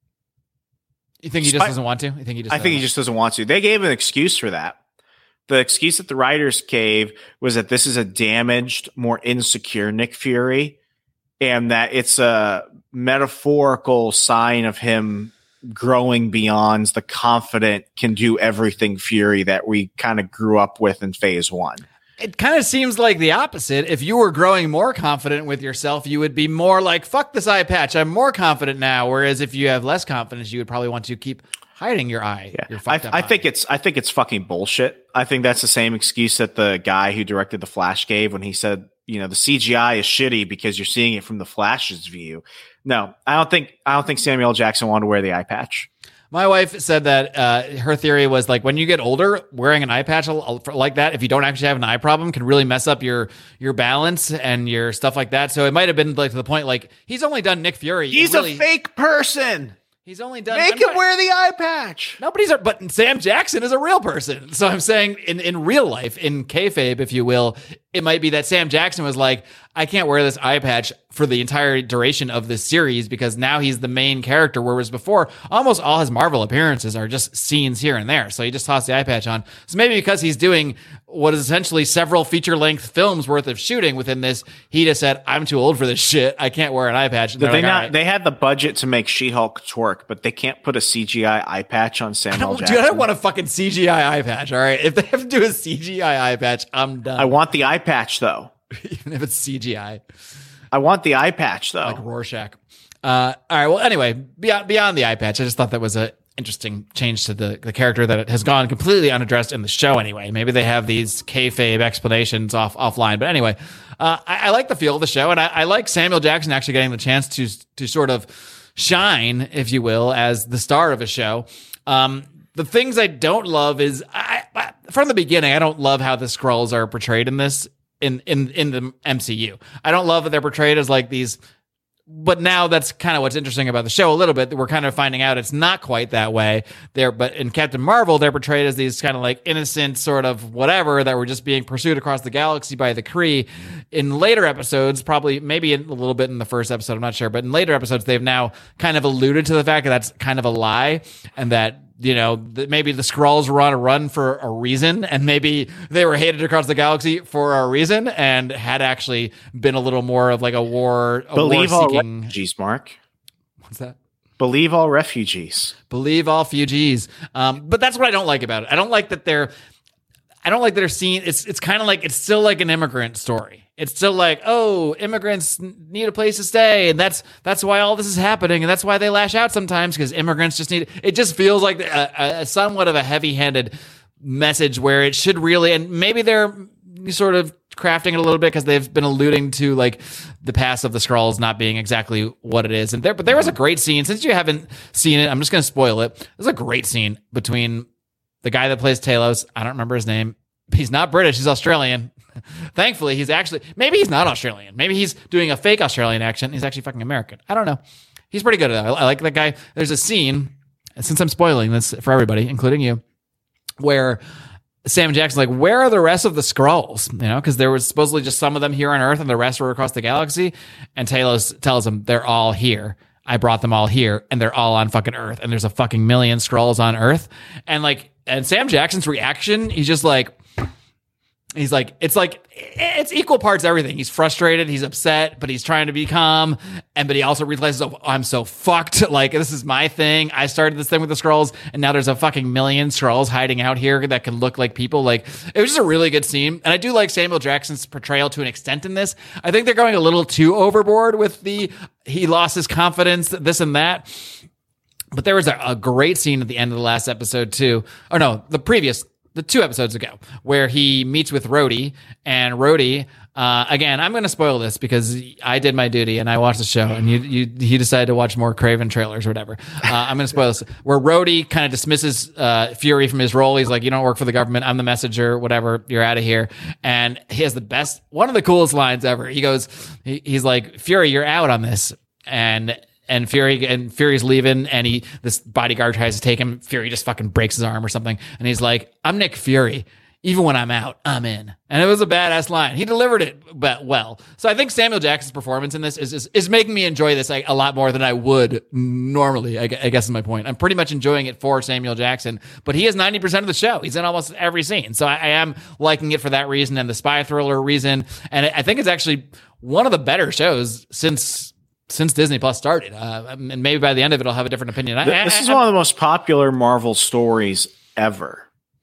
You think he just Spi- doesn't want to? You think he just? I think he doesn't? just doesn't want to. They gave an excuse for that. The excuse that the writers gave was that this is a damaged, more insecure Nick Fury, and that it's a metaphorical sign of him growing beyond the confident, can do everything Fury that we kind of grew up with in phase one. It kind of seems like the opposite. If you were growing more confident with yourself, you would be more like, fuck this eye patch, I'm more confident now. Whereas if you have less confidence, you would probably want to keep hiding your eye. Yeah. Your I, fucked up I eye. think it's I think it's fucking bullshit. I think that's the same excuse that the guy who directed The Flash gave when he said, you know, the C G I is shitty because you're seeing it from the Flash's view. No, I don't think I don't think Samuel L. Jackson wanted to wear the eye patch. My wife said that uh, her theory was like when you get older, wearing an eye patch like that, if you don't actually have an eye problem, can really mess up your your balance and your stuff like that. So it might have been like to the point like he's only done Nick Fury. He's really, a fake person. He's only done. Make I'm him not- wear the eye patch. Nobody's, a, but Sam Jackson is a real person. So I'm saying in, in real life, in kayfabe, if you will, it might be that Sam Jackson was like, I can't wear this eye patch for the entire duration of this series because now he's the main character, whereas before, almost all his Marvel appearances are just scenes here and there. So he just tossed the eye patch on. So maybe because he's doing what is essentially several feature-length films worth of shooting within this, he just said, I'm too old for this shit. I can't wear an eye patch. And Did they're they like, not? "All right." They had the budget to make She-Hulk twerk, but they can't put a C G I eye patch on I Samuel don't, Jackson. dude, I don't want a fucking C G I eye patch, all right? If they have to do a C G I eye patch, I'm done. I want the eye patch though. Even if it's C G I. I want the eye patch though. Like Rorschach. Uh, all right. Well, anyway, beyond beyond the eye patch, I just thought that was a interesting change to the, the character that has gone completely unaddressed in the show. Anyway, maybe they have these kayfabe explanations off offline. But anyway, uh, I, I like the feel of the show, and I, I like Samuel Jackson actually getting the chance to to sort of shine, if you will, as the star of a show. Um, the things I don't love is I, I, from the beginning, I don't love how the Skrulls are portrayed in this. In, in in the M C U. I don't love that they're portrayed as like these, but now that's kind of what's interesting about the show a little bit. We're kind of finding out it's not quite that way there, but in Captain Marvel, they're portrayed as these kind of like innocent sort of whatever that were just being pursued across the galaxy by the Kree. In later episodes, probably maybe a little bit in the first episode, I'm not sure, but in later episodes, they've now kind of alluded to the fact that that's kind of a lie and that, you know, th- maybe the Skrulls were on a run for a reason, and maybe they were hated across the galaxy for a reason, and had actually been a little more of like a war. A Believe all war-seeking- refugees, Mark. What's that? Believe all refugees. Believe all fugees. Um, but that's what I don't like about it. I don't like that they're. I don't like that they're seen. It's it's kind of like it's still like an immigrant story. It's still like, oh, immigrants need a place to stay, and that's that's why all this is happening, and that's why they lash out sometimes because immigrants just need. It just feels like a, a somewhat of a heavy-handed message where it should really, and maybe they're sort of crafting it a little bit because they've been alluding to like the past of the Skrulls not being exactly what it is. And there, but there was a great scene. Since you haven't seen it, I'm just going to spoil it. There's a great scene between the guy that plays Talos. I don't remember his name. He's not British. He's Australian. Thankfully, he's actually, maybe he's not Australian. Maybe he's doing a fake Australian accent. He's actually fucking American. I don't know. He's pretty good at it. I, I like that guy. There's a scene, since I'm spoiling this for everybody, including you, where Sam Jackson's like, where are the rest of the Skrulls? You know, because there was supposedly just some of them here on Earth and the rest were across the galaxy. And Talos tells him they're all here. I brought them all here and they're all on fucking Earth. And there's a fucking million Skrulls on Earth. And like, and Sam Jackson's reaction, he's just like, he's like, it's like, it's equal parts everything. He's frustrated, he's upset, but he's trying to be calm. And, but he also realizes, oh, I'm so fucked. Like, this is my thing. I started this thing with the Skrulls, and now there's a fucking million Skrulls hiding out here that can look like people. Like, it was just a really good scene. And I do like Samuel Jackson's portrayal to an extent in this. I think they're going a little too overboard with the, he lost his confidence, this and that. But there was a, a great scene at the end of the last episode too. Or no, the previous, the two episodes ago, where he meets with Rhodey, and Rhodey, uh, again, I'm going to spoil this because I did my duty and I watched the show, and you, you, he decided to watch more Craven trailers or whatever. Uh, I'm going to spoil this. Where Rhodey kind of dismisses uh, Fury from his role. He's like, you don't work for the government. I'm the messenger, whatever. You're out of here. And he has the best, one of the coolest lines ever. He goes, he, he's like, Fury, you're out on this. And And Fury and Fury's leaving, and he this bodyguard tries to take him. Fury just fucking breaks his arm or something, and he's like, "I'm Nick Fury. even when I'm out, I'm in. And it was a badass line. He delivered it but well. So I think Samuel Jackson's performance in this is is, is making me enjoy this like, a lot more than I would normally, I, gu- I guess is my point. I'm pretty much enjoying it for Samuel Jackson, but he is ninety percent of the show. He's in almost every scene. So I, I am liking it for that reason and the spy thriller reason. And I think it's actually one of the better shows since since Disney Plus started. Uh, and maybe by the end of it, I'll have a different opinion. I, this I, is I, one of the most popular Marvel stories ever.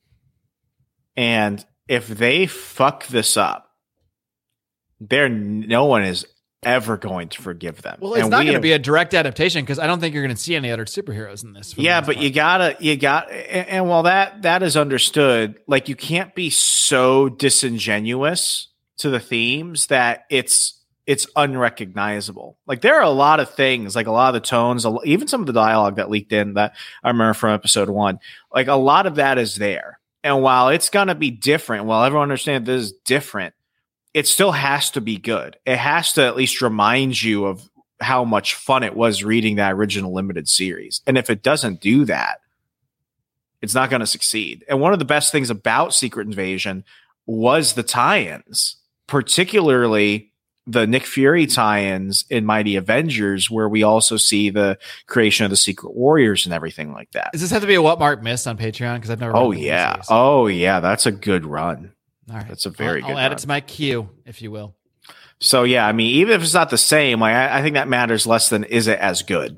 And if they fuck this up, there no one is ever going to forgive them. Well, it's and not we going to have, be a direct adaptation because I don't think you're going to see any other superheroes in this. Yeah, but part. you gotta, you got, and, and while that that is understood, like you can't be so disingenuous to the themes that it's it's unrecognizable. Like there are a lot of things, like a lot of the tones, even some of the dialogue that leaked in that I remember from episode one. Like a lot of that is there. And while it's going to be different, while everyone understands this is different, it still has to be good. It has to at least remind you of how much fun it was reading that original limited series. And if it doesn't do that, it's not going to succeed. And one of the best things about Secret Invasion was the tie-ins, particularly the Nick Fury tie-ins in Mighty Avengers, where we also see the creation of the Secret Warriors and everything like that. Does this have to be a What Mark missed on Patreon? Because I've never. Oh yeah, oh yeah, that's a good run. All right, that's a very I'll, good. I'll add run. it to my queue, if you will. So yeah, I mean, even if it's not the same, like I, I think that matters less than is it as good.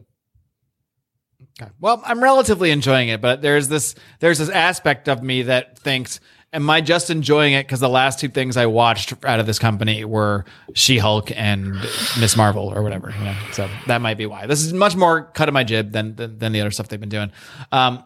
Okay. Well, I'm relatively enjoying it, but there's this there's this aspect of me that thinks, am I just enjoying it because the last two things I watched out of this company were She-Hulk and Miss Marvel or whatever? You know? So that might be why. This is much more cut of my jib than than, than the other stuff they've been doing. Um,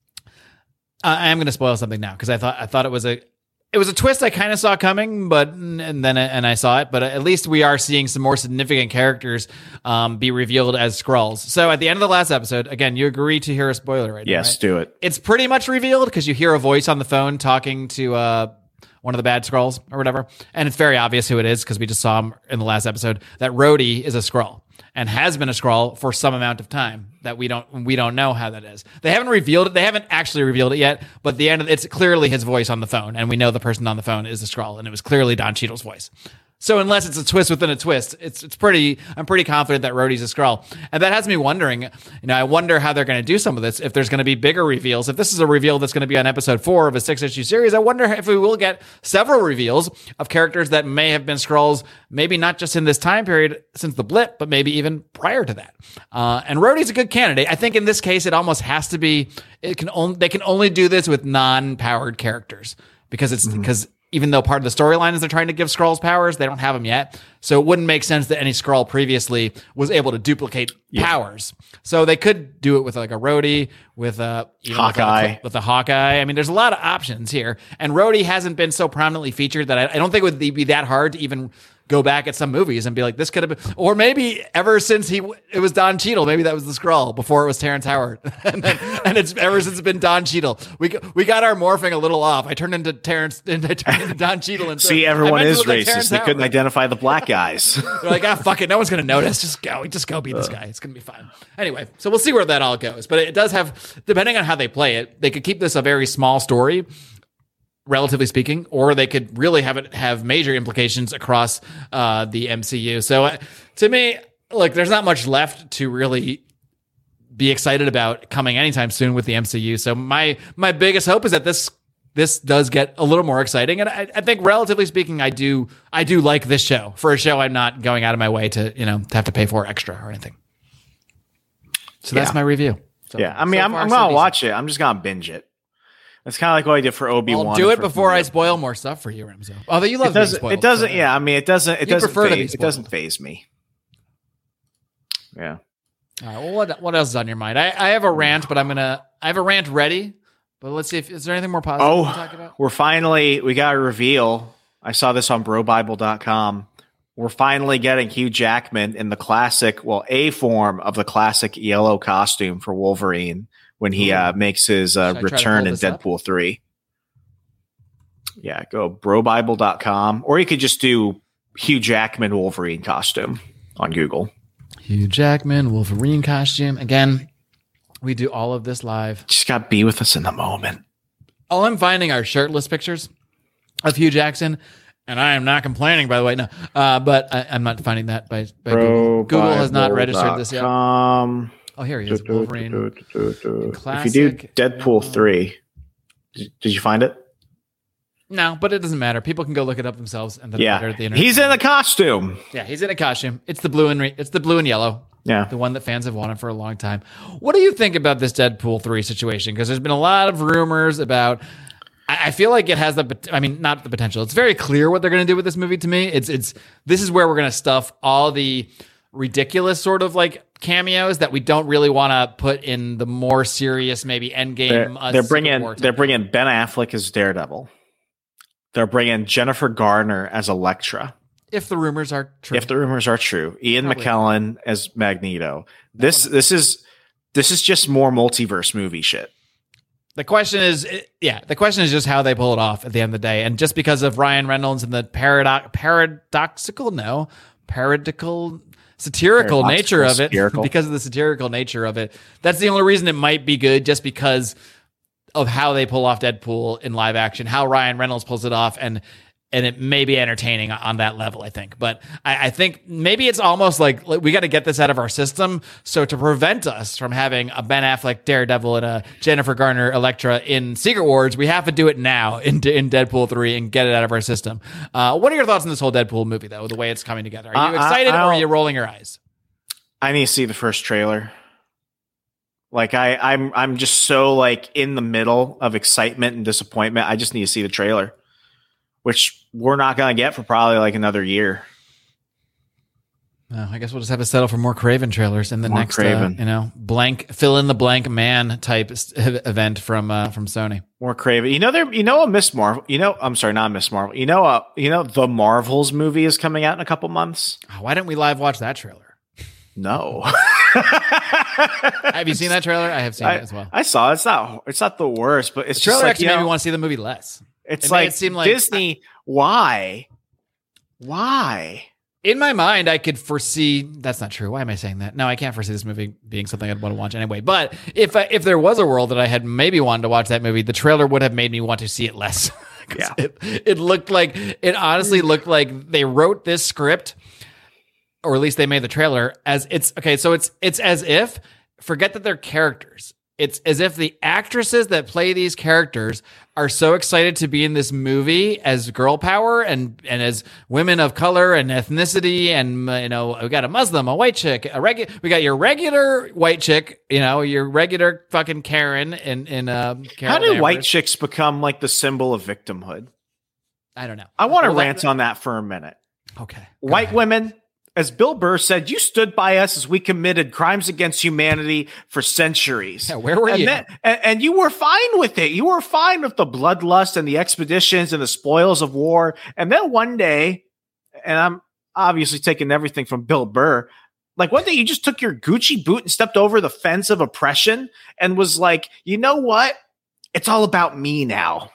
I am going to spoil something now because I thought I thought it was a it was a twist I kind of saw coming, but and then and I saw it. But at least we are seeing some more significant characters um, be revealed as Skrulls. So at the end of the last episode, again, you agree to hear a spoiler right now? Yes, right? do it. It's pretty much revealed because you hear a voice on the phone talking to uh, one of the bad Skrulls or whatever, and it's very obvious who it is because we just saw him in the last episode. That Rhodey is a Skrull and has been a Skrull for some amount of time that we don't we don't know how that is. They haven't revealed it. They haven't actually revealed it yet, but the end of it's clearly his voice on the phone, and we know the person on the phone is a Skrull, and it was clearly Don Cheadle's voice. So unless it's a twist within a twist, it's it's pretty. I'm pretty confident that Rhodey's a Skrull, and that has me wondering. You know, I wonder how they're going to do some of this. If there's going to be bigger reveals, if this is a reveal that's going to be on episode four of a six issue series, I wonder if we will get several reveals of characters that may have been Skrulls, maybe not just in this time period since the blip, but maybe even prior to that. Uh, and Rhodey's a good candidate. I think in this case, it almost has to be. It can only they can only do this with non-powered characters because it's because. Mm-hmm. Even though part of the storyline is they're trying to give Skrulls powers, they don't have them yet. So it wouldn't make sense that any Skrull previously was able to duplicate yeah. powers. So they could do it with like a Rhodey, with a you know, Hawkeye, with a, with a Hawkeye. I mean, there's a lot of options here. And Rhodey hasn't been so prominently featured that I, I don't think it would be that hard to even go back at some movies and be like, this could have been, or maybe ever since he, it was Don Cheadle, maybe that was the Skrull before it was Terrence Howard. and, then, and it's ever since it's been Don Cheadle. We we got our morphing a little off. I turned into Terrence, and I turned into Don Cheadle. And See, so everyone is like racist. They couldn't identify the black guys. They're like, ah, fuck it. No one's going to notice. Just go. Just go be this guy. It's going to be fine. Anyway, so we'll see where that all goes. But it does have, depending on how they play it, they could keep this a very small story, relatively speaking, or they could really have it have major implications across uh, the M C U. So uh, to me, like, there's not much left to really be excited about coming anytime soon with the M C U. So my my biggest hope is that this this does get a little more exciting, and I, I think, relatively speaking, I do I do like this show for a show I'm not going out of my way to you know to have to pay for extra or anything. So yeah. that's my review. So, yeah, I mean, so I'm, far, I'm so gonna decent. watch it. I'm just gonna binge it. It's kind of like what I did for Obi-Wan. I'll do it before I spoil more stuff for you, Remzo. Although you love it doesn't, being spoiled. It doesn't. So. Yeah, I mean, it doesn't. It You doesn't. prefer to be Phase, it spoiled. doesn't phase me. Yeah. All right. Well, what what else is on your mind? I, I have a rant, but I'm gonna. I have a rant ready. But let's see if is there anything more positive Oh, to talk about? we're finally we got a reveal. I saw this on bro bible dot com. We're finally getting Hugh Jackman in the classic, well, a form of the classic yellow costume for Wolverine when he uh, makes his uh, Should I try to return pull in this up? Deadpool three. Yeah, go bro bible dot com, or you could just do Hugh Jackman Wolverine costume on Google. Hugh Jackman Wolverine costume again. We do all of this live. Just got to be with us in the moment. All I'm finding are shirtless pictures. of Hugh Jackson. And I am not complaining, by the way. No, uh, but I, I'm not finding that by, by Google. Google has not registered this yet. Um, oh, here he is. Wolverine. Do, do, do, do. Classic, if you do Deadpool uh, three, did, did you find it? No, but it doesn't matter. People can go look it up themselves. And then Yeah, the internet. he's in a costume. Yeah, he's in a costume. It's the blue and re- it's the blue and yellow. Yeah, the one that fans have wanted for a long time. What do you think about this Deadpool three situation? Because there's been a lot of rumors about. I feel like it has the, I mean, not the potential. It's very clear what they're going to do with this movie to me. It's, it's, this is where we're going to stuff all the ridiculous sort of like cameos that we don't really want to put in the more serious, maybe Endgame. They're, uh, they're bringing, War they're bringing Ben Affleck as Daredevil. They're bringing Jennifer Garner as Elektra. If the rumors are true. If the rumors are true. Ian Probably. McKellen as Magneto. This, this is, this is just more multiverse movie shit. The question is, yeah, the question is just how they pull it off at the end of the day. And just because of Ryan Reynolds and the paradox, paradoxical, no, paradical, satirical Paradoxical, nature of it, satirical. because of the satirical nature of it, that's the only reason it might be good, just because of how they pull off Deadpool in live action, how Ryan Reynolds pulls it off, and and it may be entertaining on that level, I think. But I, I think maybe it's almost like we got to get this out of our system. So to prevent us from having a Ben Affleck Daredevil and a Jennifer Garner Elektra in Secret Wars, we have to do it now in, in Deadpool three and get it out of our system. Uh, what are your thoughts on this whole Deadpool movie, though, the way it's coming together? Are you Uh, excited I- I or are don't- you rolling your eyes? I need to see the first trailer. Like I, I'm, I'm just so like in the middle of excitement and disappointment. I just need to see the trailer, which we're not going to get for probably like another year. Uh, I guess we'll just have to settle for more Craven trailers in the More next, uh, Kraven. you know, blank fill in the blank man type s- event from uh, from Sony. More Craven. You know, there. You know, a Miss Marvel. You know, I'm sorry, not Miss Marvel. You know, uh, you know, the Marvels movie is coming out in a couple months. Oh, why didn't we live watch that trailer? No. Have you seen that trailer? I have seen I, it as well. I saw it. It's not. It's not the worst, but it's The trailer just like, actually you made know, me want to see the movie less. It's It made like, it seem like Disney. Why? Why? In my mind, I could foresee. That's not true. Why am I saying that? No, I can't foresee this movie being something I'd want to watch anyway. But if I, if there was a world that I had maybe wanted to watch that movie, the trailer would have made me want to see it less. Yeah. It, it looked like it honestly looked like they wrote this script, or at least they made the trailer as it's okay. So it's it's as if forget that they're characters. It's as if the actresses that play these characters are so excited to be in this movie as girl power and, and as women of color and ethnicity. And, uh, you know, we got a Muslim, a white chick, a regu- we got your regular white chick, you know, your regular fucking Karen in, in, um, Carol How did Danvers. white chicks become like the symbol of victimhood? I don't know. I want to Well, that- rant on that for a minute. Okay. White women, as Bill Burr said, you stood by us as we committed crimes against humanity for centuries. Yeah, where were and you? then- and, and you were fine with it. You were fine with the bloodlust and the expeditions and the spoils of war. And then one day, and I'm obviously taking everything from Bill Burr, like one day you just took your Gucci boot and stepped over the fence of oppression and was like, you know what? It's all about me now.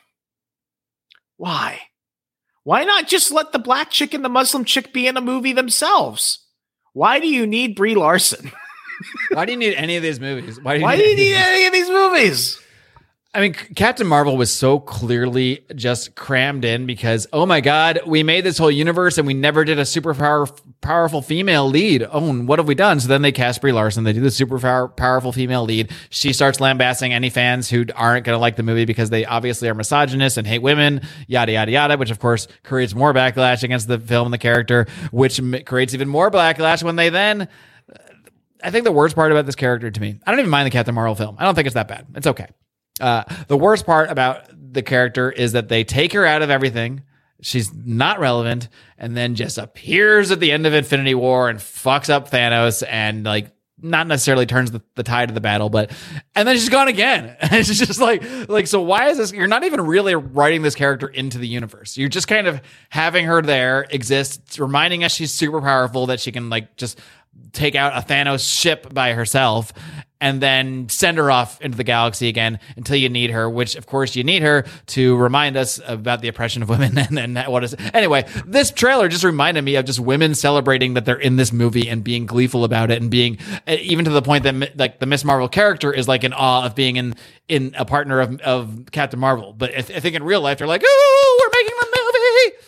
Why? Why not just let the black chick and the Muslim chick be in a movie themselves? Why do you need Brie Larson? Why do you need any of these movies? Why do you Why do you need any of these movies? I mean, Captain Marvel was so clearly just crammed in because, oh my God, we made this whole universe and we never did a super power, powerful female lead. Oh, and what have we done? So then they cast Brie Larson. They do the super power, powerful female lead. She starts lambasting any fans who aren't going to like the movie because they obviously are misogynist and hate women, yada, yada, yada, which of course creates more backlash against the film and the character, which m- creates even more backlash when they then... I think the worst part about this character to me, I don't even mind the Captain Marvel film. I don't think it's that bad. It's okay. Uh, the worst part about the character is that they take her out of everything. She's not relevant and then just appears at the end of Infinity War and fucks up Thanos and like not necessarily turns the, the tide of the battle, but and then she's gone again. And it's just like, like, so why is this? You're not even really writing this character into the universe. You're just kind of having her there exist, reminding us she's super powerful, that she can like just take out a Thanos ship by herself and then send her off into the galaxy again until you need her, which of course you need her to remind us about the oppression of women. And then what is, anyway, this trailer just reminded me of just women celebrating that they're in this movie and being gleeful about it and being, even to the point that like the Miss Marvel character is like in awe of being in, in a partner of, of Captain Marvel. But I, th- I think in real life, they're like, oh, we're making the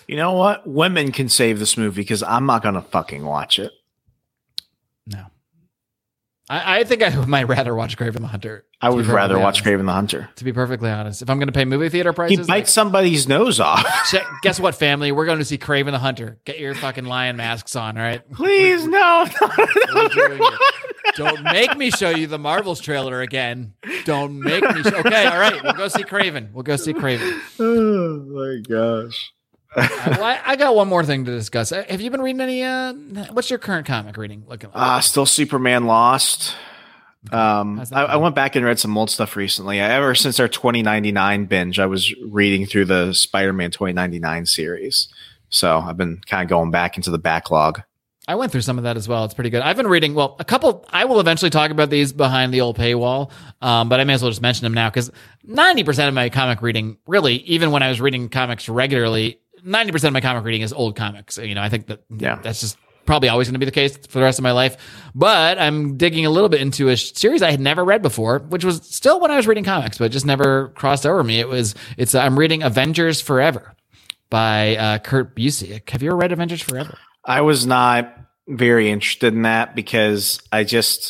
You know what? Women can save this movie because I'm not going to fucking watch it. No. I, I think I might rather watch Kraven the Hunter. I would rather watch honest. Kraven the Hunter. To be perfectly honest. If I'm going to pay movie theater prices. He bites like, somebody's nose off. check, guess what, family? We're going to see Kraven the Hunter. Get your fucking lion masks on, all right? Please, no. no, no Don't make me show you the Marvels trailer again. Don't make me. Show- okay, all right. We'll go see Kraven. We'll go see Kraven. Oh, my gosh. uh, well, I, I got one more thing to discuss. Uh, Have you been reading any? Uh, what's your current comic reading looking like? Uh, still Superman Lost. Um, I, I went back and read some old stuff recently. I, ever since our twenty ninety-nine binge, I was reading through the Spider-Man twenty ninety-nine series. So I've been kind of going back into the backlog. I went through some of that as well. It's pretty good. I've been reading, well, a couple, I will eventually talk about these behind the old paywall, um, but I may as well just mention them now because ninety percent of my comic reading, really, even when I was reading comics regularly, ninety percent of my comic reading is old comics. You know, I think that yeah. that's just probably always going to be the case for the rest of my life. But I'm digging a little bit into a series I had never read before, which was still when I was reading comics, but just never crossed over me. It was, it's, uh, I'm reading Avengers Forever by uh, Kurt Busiek. Have you ever read Avengers Forever? I was not very interested in that because I just.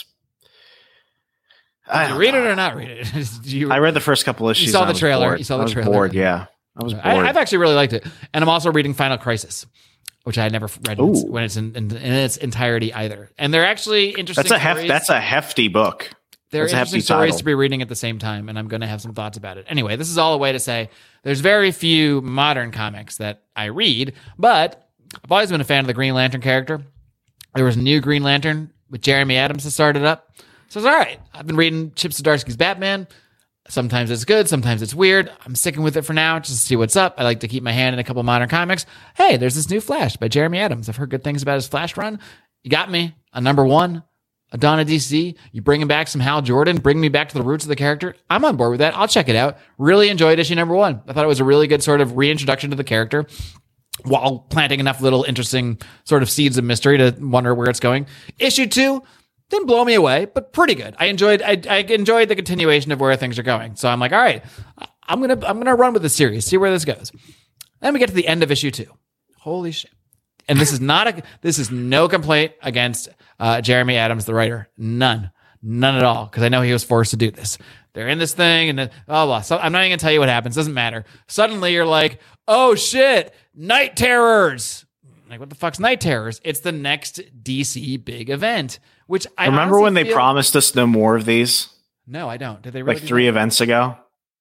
Did you read it or not read it? Did you, I read the first couple issues. You saw and I the was trailer. bored. You saw I the was trailer. bored, yeah. I was bored. I, I've actually really liked it. And I'm also reading Final Crisis, which I had never read Ooh. when it's in, in, in its entirety either. And they're actually interesting That's a hef- stories. That's a hefty book. They're That's a interesting hefty stories title. to be reading at the same time, and I'm going to have some thoughts about it. Anyway, this is all a way to say there's very few modern comics that I read, but I've always been a fan of the Green Lantern character. There was a new Green Lantern with Jeremy Adams that started up. So it's all right. I've been reading Chip Zdarsky's Batman. Sometimes it's good. Sometimes it's weird. I'm sticking with it for now just to see what's up. I like to keep my hand in a couple modern comics. Hey, there's this new Flash by Jeremy Adams. I've heard good things about his Flash run. You got me. A number one. A Dawn of D C. You bringing back some Hal Jordan. Bring me back to the roots of the character. I'm on board with that. I'll check it out. Really enjoyed issue number one. I thought it was a really good sort of reintroduction to the character while planting enough little interesting sort of seeds of mystery to wonder where it's going. Issue two didn't blow me away, but pretty good. I enjoyed I, I enjoyed the continuation of where things are going. So I'm like, all right, I'm gonna I'm gonna run with the series, see where this goes. Then we get to the end of issue two. Holy shit! And this is not a this is no complaint against uh, Jeremy Adams, the writer. None, none at all, because I know he was forced to do this. They're in this thing, and then oh, blah. So I'm not even gonna tell you what happens. Doesn't matter. Suddenly you're like, oh shit, Night Terrors. Like, what the fuck's Night Terrors? It's the next D C big event. Which I remember when they feel... promised us no more of these. No, I don't. Did they really like three that? events ago?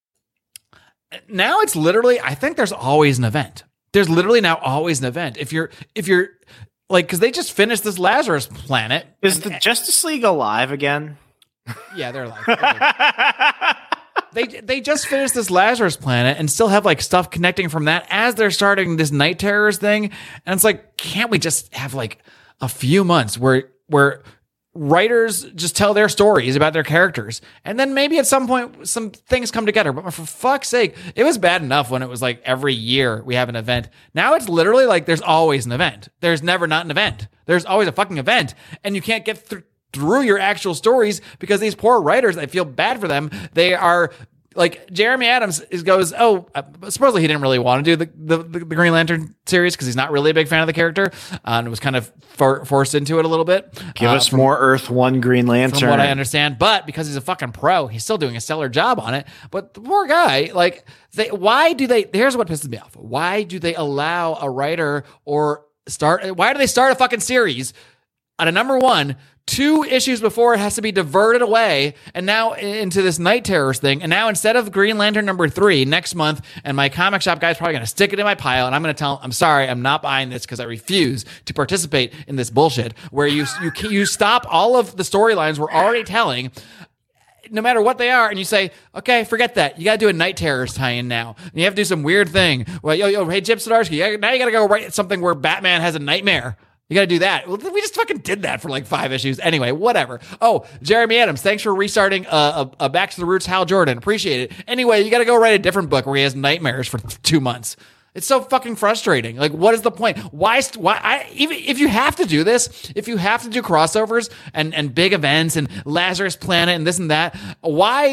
Now it's literally. I think there's always an event. There's literally now always an event. If you're, if you're like, because they just finished this Lazarus Planet. Is and, the Justice League alive again? Yeah, they're alive. They're they they just finished this Lazarus Planet and still have like stuff connecting from that as they're starting this Night Terrors thing. And it's like, can't we just have like a few months where where writers just tell their stories about their characters, and then maybe at some point some things come together. But for fuck's sake, it was bad enough when it was like every year we have an event. Now it's literally like there's always an event. There's never not an event. There's always a fucking event, and you can't get through through your actual stories because these poor writers, I feel bad for them. They are like, Jeremy Adams is goes, oh, uh, supposedly he didn't really want to do the, the, the Green Lantern series because he's not really a big fan of the character, uh, and was kind of for, forced into it a little bit. Give uh, us from, more Earth One Green Lantern. From what I understand, but because he's a fucking pro, he's still doing a stellar job on it. But the poor guy, like, they, why do they, here's what pisses me off. Why do they allow a writer or start, why do they start a fucking series on a number one, two issues before it has to be diverted away, and now into this Night Terrors thing. And now instead of Green Lantern number three next month, and my comic shop guy's probably going to stick it in my pile, and I'm going to tell him, I'm sorry, I'm not buying this because I refuse to participate in this bullshit where you you you stop all of the storylines we're already telling, no matter what they are, and you say, okay, forget that. You got to do a Night Terrors tie-in now. And you have to do some weird thing. Well, yo, yo, hey, Chip Zdarsky, now you got to go write something where Batman has a nightmare. You got to do that. We just fucking did that for like five issues. Anyway, whatever. Oh, Jeremy Adams, thanks for restarting uh, a, a Back to the Roots Hal Jordan. Appreciate it. Anyway, you got to go write a different book where he has nightmares for th- two months. It's so fucking frustrating. Like, what is the point? Why? St- why? I, even if you have to do this, if you have to do crossovers and, and big events and Lazarus Planet and this and that, why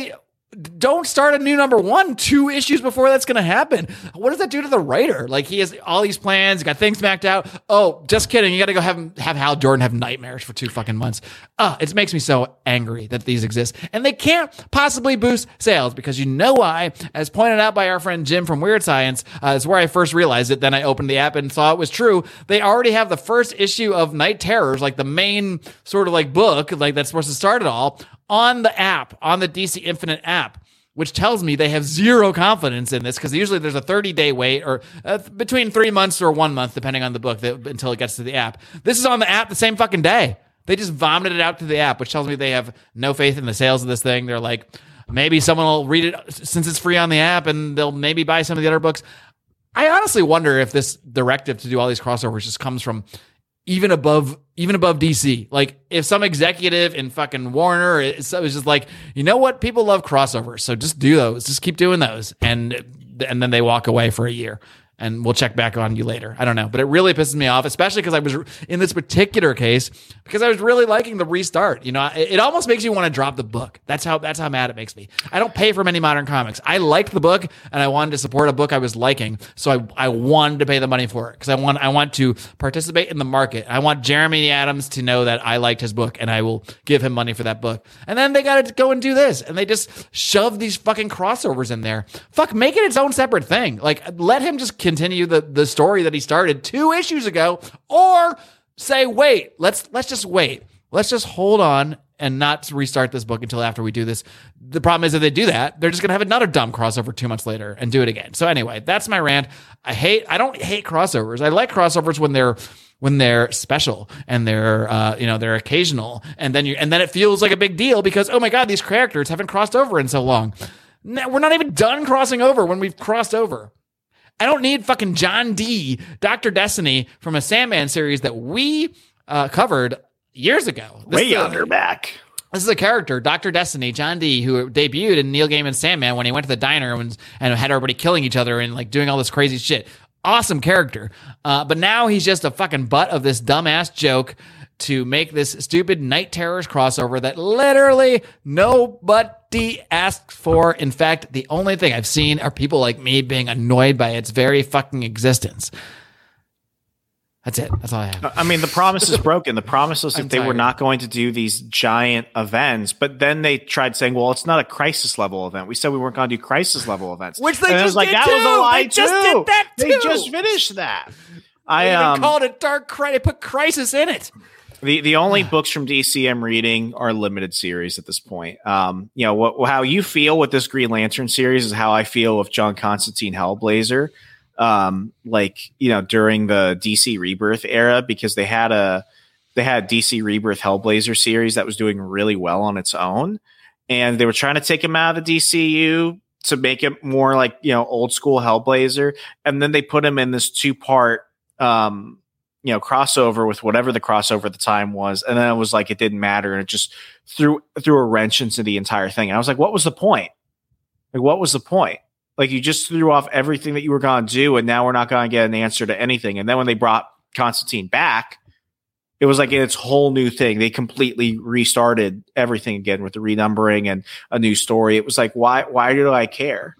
don't start a new number one two issues before that's going to happen. What does that do to the writer? Like, he has all these plans, he's got things mapped out. Oh, just kidding. You got to go have him, have Hal Jordan have nightmares for two fucking months. Uh, it makes me so angry that these exist. And they can't possibly boost sales because you know why? As pointed out by our friend Jim from Weird Science, uh, is where I first realized it. Then I opened the app and saw it was true. They already have the first issue of Night Terrors, like the main sort of like book, like that's supposed to start it all, on the app, on the D C Infinite app. Which tells me they have zero confidence in this because usually there's a thirty-day wait or uh, between three months or one month, depending on the book, that, until it gets to the app. This is on the app the same fucking day. They just vomited it out to the app, which tells me they have no faith in the sales of this thing. They're like, maybe someone will read it since it's free on the app and they'll maybe buy some of the other books. I honestly wonder if this directive to do all these crossovers just comes from even above even above D C. Like, if some executive in fucking Warner is, is just like, you know what, people love crossovers, so just do those, just keep doing those, and and then they walk away for a year and we'll check back on you later. I don't know, but it really pisses me off, especially because I was in this particular case because I was really liking the restart. You know, it, it almost makes you want to drop the book. That's how that's how mad it makes me. I don't pay for many modern comics. I liked the book and I wanted to support a book I was liking, so I I wanted to pay the money for it because I want I want to participate in the market. I want Jeremy Adams to know that I liked his book and I will give him money for that book. And then they got to go and do this, and they just shove these fucking crossovers in there. Fuck, make it its own separate thing. Like, let him just continue the, the story that he started two issues ago, or say, wait, let's let's just wait. Let's just hold on and not restart this book until after we do this. The problem is, if they do that, they're just going to have another dumb crossover two months later and do it again. So anyway, that's my rant. I hate, I don't hate crossovers. I like crossovers when they're when they're special and they're uh, you know, they're occasional, and then you and then it feels like a big deal because, oh my God, these characters haven't crossed over in so long. Now, we're not even done crossing over when we've crossed over. I don't need fucking John Dee, Doctor Destiny from a Sandman series that we uh, covered years ago. This Way is a, on their back. This is a character, Doctor Destiny, John Dee, who debuted in Neil Gaiman's Sandman when he went to the diner and, and had everybody killing each other and like doing all this crazy shit. Awesome character. Uh, but now he's just a fucking butt of this dumbass joke to make this stupid Night Terrors crossover that literally nobody asked for. In fact, the only thing I've seen are people like me being annoyed by its very fucking existence. That's it. That's all I have. I mean, the promise is broken. The promise was that I'm they were tired. not going to do these giant events, but then they tried saying, well, it's not a crisis level event. We said we weren't going to do crisis level events. Which they and I just was like, did that too. was a lie They just too. did that They too. just finished that. I They even um, called it Dark Crisis. They put Crisis in it. The the only books from D C I'm reading are limited series at this point. Um, you know, what how you feel with this Green Lantern series is how I feel with John Constantine Hellblazer. Um, like, you know, during the D C Rebirth era, because they had a they had a D C Rebirth Hellblazer series that was doing really well on its own, and they were trying to take him out of the D C U to make it more like, you know, old school Hellblazer, and then they put him in this two part um you know, crossover with whatever the crossover at the time was. And then it was like, it didn't matter. And it just threw, threw a wrench into the entire thing. And I was like, what was the point? Like, what was the point? Like, you just threw off everything that you were going to do. And now we're not going to get an answer to anything. And then when they brought Constantine back, it was like it's whole new thing. They completely restarted everything again with the renumbering and a new story. It was like, why, why do I care?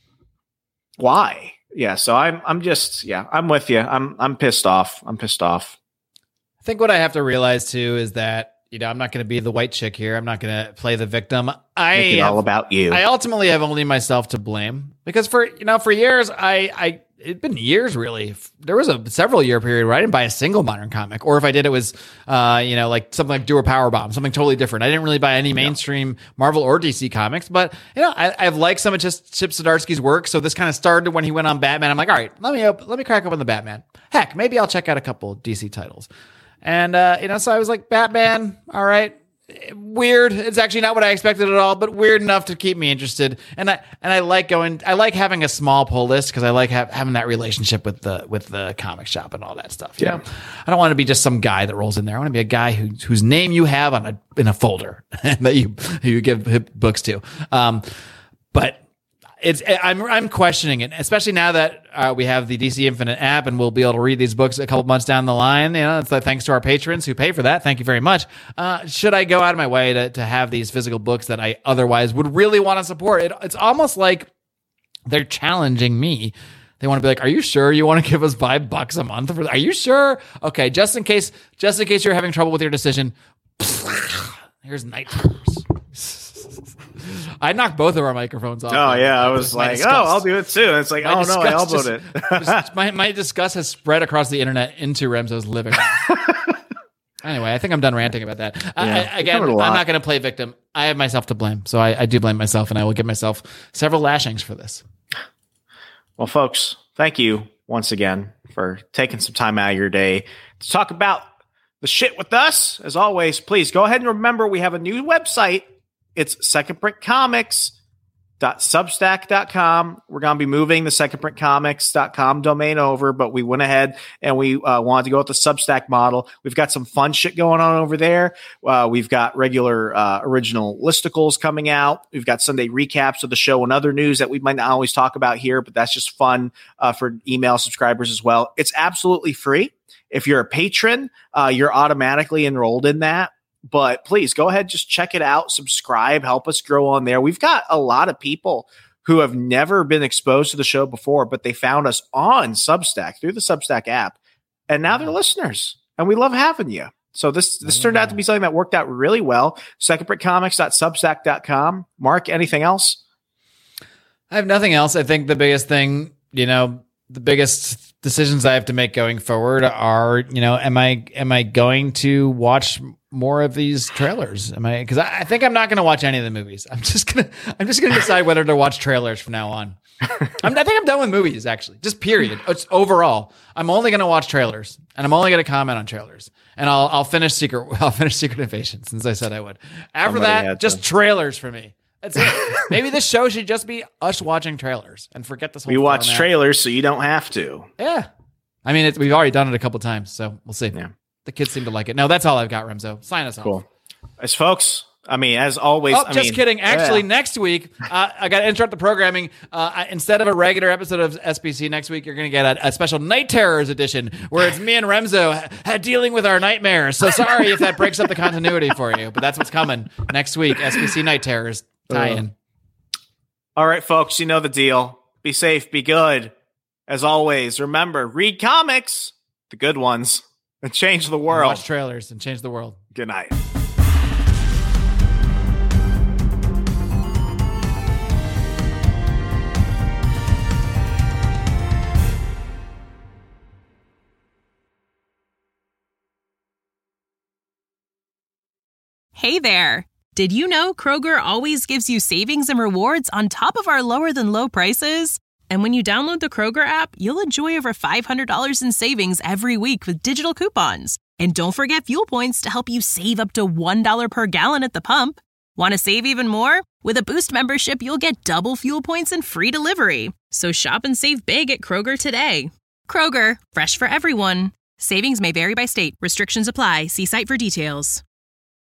Why? Yeah, so I'm I'm just yeah, I'm with you. I'm I'm pissed off. I'm pissed off. I think what I have to realize too is that, you know, I'm not going to be the white chick here. I'm not going to play the victim. I Make it have, all about you. I ultimately have only myself to blame because for, you know, for years I I it'd been years really. There was a several year period where I didn't buy a single modern comic, or if I did, it was, uh, you know, like something like Do a Power Bomb, something totally different. I didn't really buy any mainstream Marvel or D C comics, but you know, I, I've liked some of just Chip Zdarsky's work. So this kind of started when he went on Batman. I'm like, all right, let me op- let me crack open the Batman. Heck, maybe I'll check out a couple D C titles. And uh, you know, so I was like, Batman, all right. Weird. It's actually not what I expected at all, but weird enough to keep me interested. And I and I like going. I like having a small pull list because I like have, having that relationship with the with the comic shop and all that stuff. You Yeah. know, I don't want to be just some guy that rolls in there. I want to be a guy who whose name you have on a in a folder that you who you give books to. Um, but it's I'm I'm questioning it, especially now that uh, we have the D C Infinite app and we'll be able to read these books a couple months down the line. You know, it's like thanks to our patrons who pay for that. Thank you very much. Uh, should I go out of my way to to have these physical books that I otherwise would really want to support? It, it's almost like they're challenging me. They want to be like, "Are you sure you want to give us five bucks a month? For, are you sure? Okay, just in case, just in case you're having trouble with your decision, here's Night Terrors." I knocked both of our microphones off. Oh yeah, I was like, oh, I'll do it too. And it's like, my oh no, I elbowed just, it. just, my my disgust has spread across the internet into Remzo's living room. Anyway, I think I'm done ranting about that. Yeah, I, again, I'm not going to play victim. I have myself to blame, so I, I do blame myself, and I will give myself several lashings for this. Well, folks, thank you once again for taking some time out of your day to talk about the shit with us. As always, please go ahead and remember we have a new website. It's second print comics dot substack dot com. We're going to be moving the second print comics dot com domain over, but we went ahead and we uh, wanted to go with the Substack model. We've got some fun shit going on over there. Uh, we've got regular uh, original listicles coming out. We've got Sunday recaps of the show and other news that we might not always talk about here, but that's just fun uh, for email subscribers as well. It's absolutely free. If you're a patron, uh, you're automatically enrolled in that. But please go ahead, just check it out, subscribe, help us grow on there. We've got a lot of people who have never been exposed to the show before, but they found us on Substack through the Substack app, and now they're listeners, and we love having you. So this this turned out to be something that worked out really well. second print comics dot substack dot com. Mark, anything else? I have nothing else. I think the biggest thing, you know, the biggest decisions I have to make going forward are, you know, am I am I going to watch more of these trailers? Am I? Because I, I think I'm not going to watch any of the movies. I'm just gonna I'm just gonna decide whether to watch trailers from now on. I'm, I think I'm done with movies. Actually, just period. It's overall. I'm only going to watch trailers, and I'm only going to comment on trailers, and I'll I'll finish Secret I'll finish Secret Invasion since I said I would. After Somebody that, just to. trailers for me. That's it. Maybe this show should just be us watching trailers and forget this whole We watch format. trailers so you don't have to. Yeah. I mean, it's, we've already done it a couple times, so we'll see. Yeah. The kids seem to like it. No, that's all I've got, Remzo. Sign us off. Cool. As folks, I mean, as always. Oh, I just mean, kidding. Actually, yeah. next week, uh, I got to interrupt the programming. Uh, I, instead of a regular episode of S P C next week, you're going to get a, a special Night Terrors edition where it's me and Remzo ha- ha- dealing with our nightmares. So sorry if that breaks up the continuity for you, but that's what's coming next week. S P C Night Terrors tie-in. Uh. All right, folks, you know the deal. Be safe, be good. As always, remember, read comics, the good ones, and change the world. Watch trailers and change the world. Good night. Hey there. Did you know Kroger always gives you savings and rewards on top of our lower than low prices? And when you download the Kroger app, you'll enjoy over five hundred dollars in savings every week with digital coupons. And don't forget fuel points to help you save up to one dollar per gallon at the pump. Want to save even more? With a Boost membership, you'll get double fuel points and free delivery. So shop and save big at Kroger today. Kroger, fresh for everyone. Savings may vary by state. Restrictions apply. See site for details.